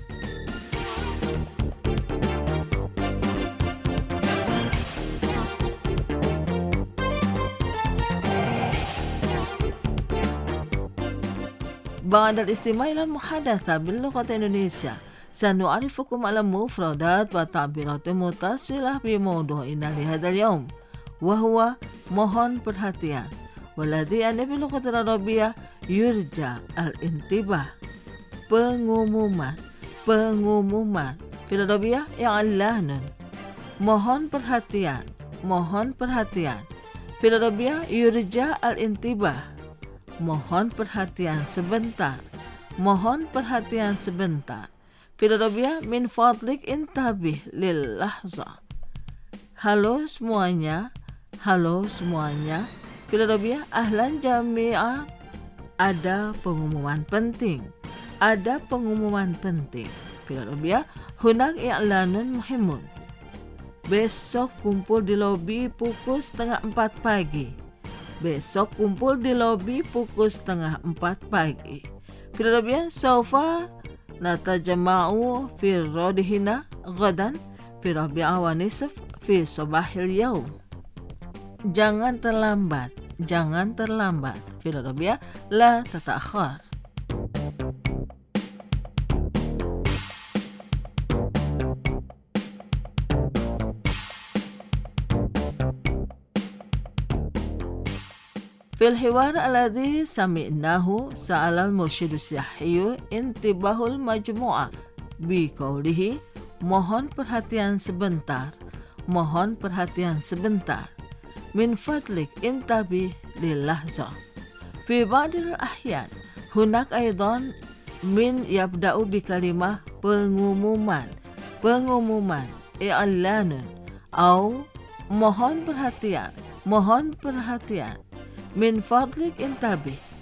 بعد الاستماع إلى المحادثة باللغة الإندونيسية سنعرفكم على مفردات وتعبيرات متصلة بموضوعنا لهذا اليوم، وهو mohon perhatian، والذي يعني باللغة العربية يرجى الانتباه. pengumuman pengumuman في العربية إعلان. mohon perhatian mohon perhatian في العربية يرجى الانتباه. Mohon perhatian sebentar. Mohon perhatian sebentar. في العربية min fadlik intabih lil lahza. Halo semuanya. Halo semuanya. في العربية ahlan jami'ah. Ada pengumuman penting. Ada pengumuman penting. في العربية hunak i'lanun muhimun. Besok kumpul di lobi pukul setengah empat pagi. Besok kumpul di lobi pukul setengah empat pagi. Fil Arabiyah saufa natajama'u fi radihina ghadan fi rabi'a wa nisf fi sabahil yaum. Jangan terlambat, jangan terlambat. Fil Arabiyah la tata'akhir. في الحوار الذي سمعناه سأل المرشد السياحي انتباه المجموعة بقوله mohon perhatian sebentar, mohon perhatian sebentar. من فضلك انتبه للحظة. في بعض الأحيان هناك أيضا من يبدأ بكلمة pengumuman, pengumuman, i'lanun, أو mohon perhatian, mohon perhatian. Min fadlik intabih.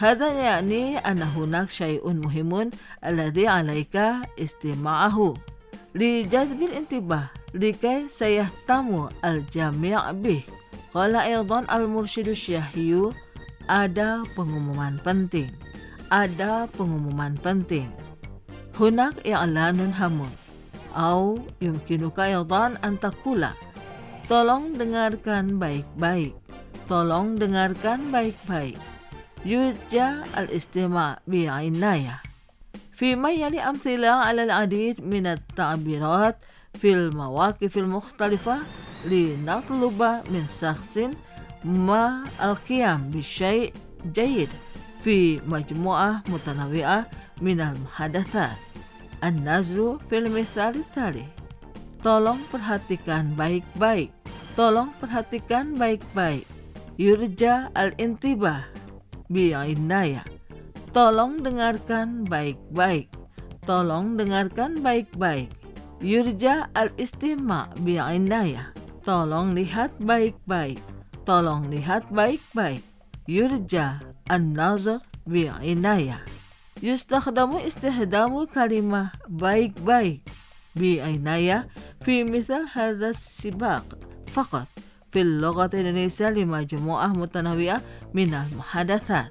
هذا يعني أن هناك شيء مهم الذي عليك استماعه لجذب الانتباه لكي سيهتم الجميع به. قال أيضا المرشد الشيخي, ada pengumuman penting. Ada pengumuman penting. هناك إعلان هام. أو يمكنك أيضا أن تقول, tolong dengarkan baik-baik. Tolong dengarkan baik-baik. Yurja al-istima' bi'inayah. فيما يلي أمثلة على العديد من التعبيرات في المواقف المختلفة لنطلب من شخص ما القيام بشيء جيد في مجموعة متنوعة من المحادثات. النظر في المثال التالي. Tolong perhatikan baik-baik. Tolong perhatikan baik-baik. Yurja al-intibah bi'inayah. Tolong dengarkan baik-baik. Tolong dengarkan baik-baik. Yurja al-istima' bi'inayah. Tolong lihat baik-baik. Tolong lihat baik-baik. Yurja an-nazar bi'inayah. Yustakhdamu istihdamu kalimah baik-baik bi'inayah في مثل هذا السباق فقط في اللغة الإنجليزية لمجموعة متنوعة من المحادثات.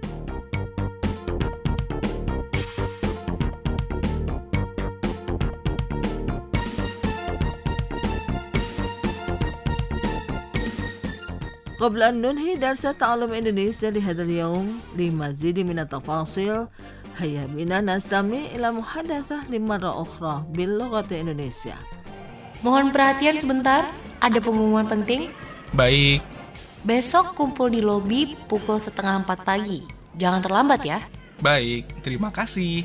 قبل أن ننهي درس تعلم إندونيسيا لهذا اليوم لمزيد من التفاصيل هيا بنا نستمع إلى محادثة لمرة أخرى باللغة الإندونيسية. Mohon perhatian sebentar, ada pengumuman penting. Baik. Besok kumpul di lobi pukul setengah empat pagi. Jangan terlambat ya. Baik, terima kasih.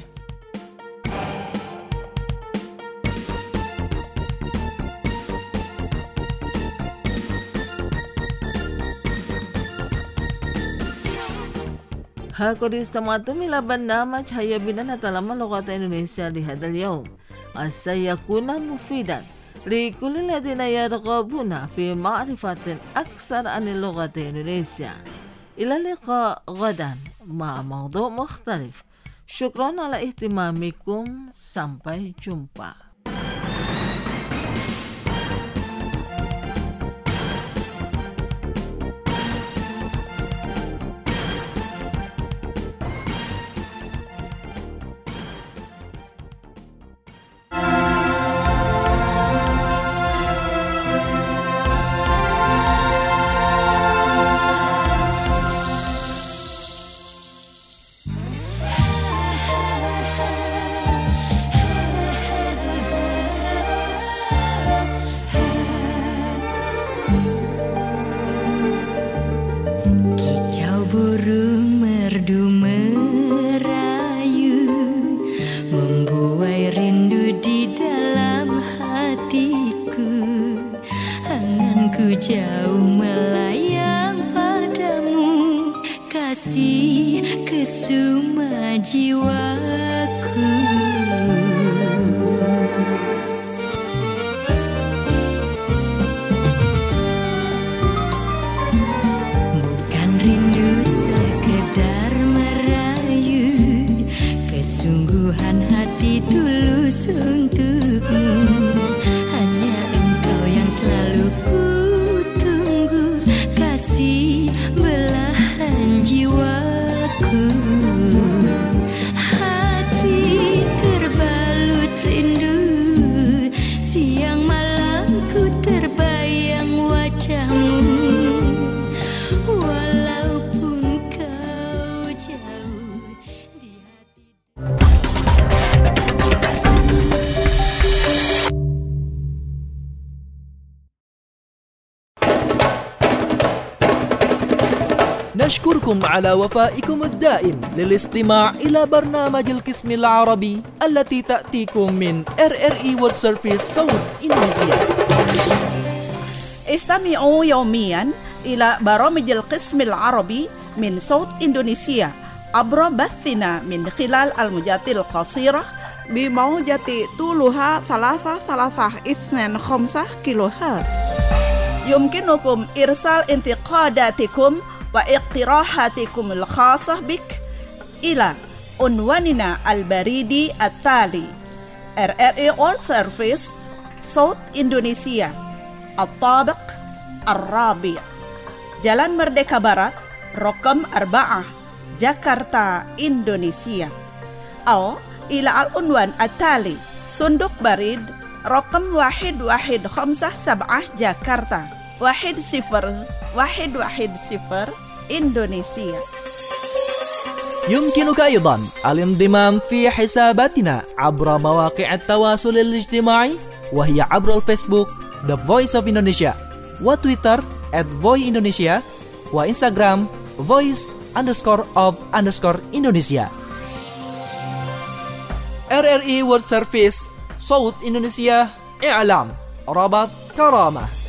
هاكد استمعتم إلى برنامج هيا بنا نتعلم اللغة الإندونيسية لهذا اليوم. عسى يكون مفيدا لكل الذين يرغبون في معرفة أكثر عن اللغة الإندونيسية. إلى اللقاء غدا مع موضوع مختلف. شكرا على اهتمامكم. Sampai jumpa. Jauh melayang padamu, kasih kesuma jiwaku. Bukan rindu sekedar merayu, kesungguhan hati tulus untukmu. Hanya engkau yang selalu ku belahan jiwaku. Hati terbalut rindu, siang malam ku terbayang wajahmu. Walaupun kau jauh di hati. نشكركم على وفائكم الدائم للاستماع إلى برنامج القسم العربي التي تأتيكم من إر إر إي World Service صوت إندونيسيا. استمعوا يوميا إلى برامج القسم العربي من صوت إندونيسيا عبر بثنا من خلال الموجات القصيرة بموجة طولها ثلاثة ثلاثة اثنين خمسة كيلو هرتز. يمكنكم إرسال انتقاداتكم واقتراحاتكم الخاصة بك إلى عنواننا البريدي التالي R R A World Service صوت إندونيسيا الطابق الرابع Jalan Merdeka Barat رقم أربعة جاكرتا إندونيسيا أو إلى العنوان التالي صندوق بريد رقم واحد واحد خمسة سبعة جاكرتا واحد صفر واحد واحد صفر إندونيسيا. يمكنك أيضا الانضمام في حساباتنا عبر مواقع التواصل الاجتماعي وهي عبر الفيسبوك The Voice of Indonesia وتويتر at voice indonesia وإنستغرام voice underscore of underscore Indonesia. R R A World Service صوت إندونيسيا إعلام ربط كرامة.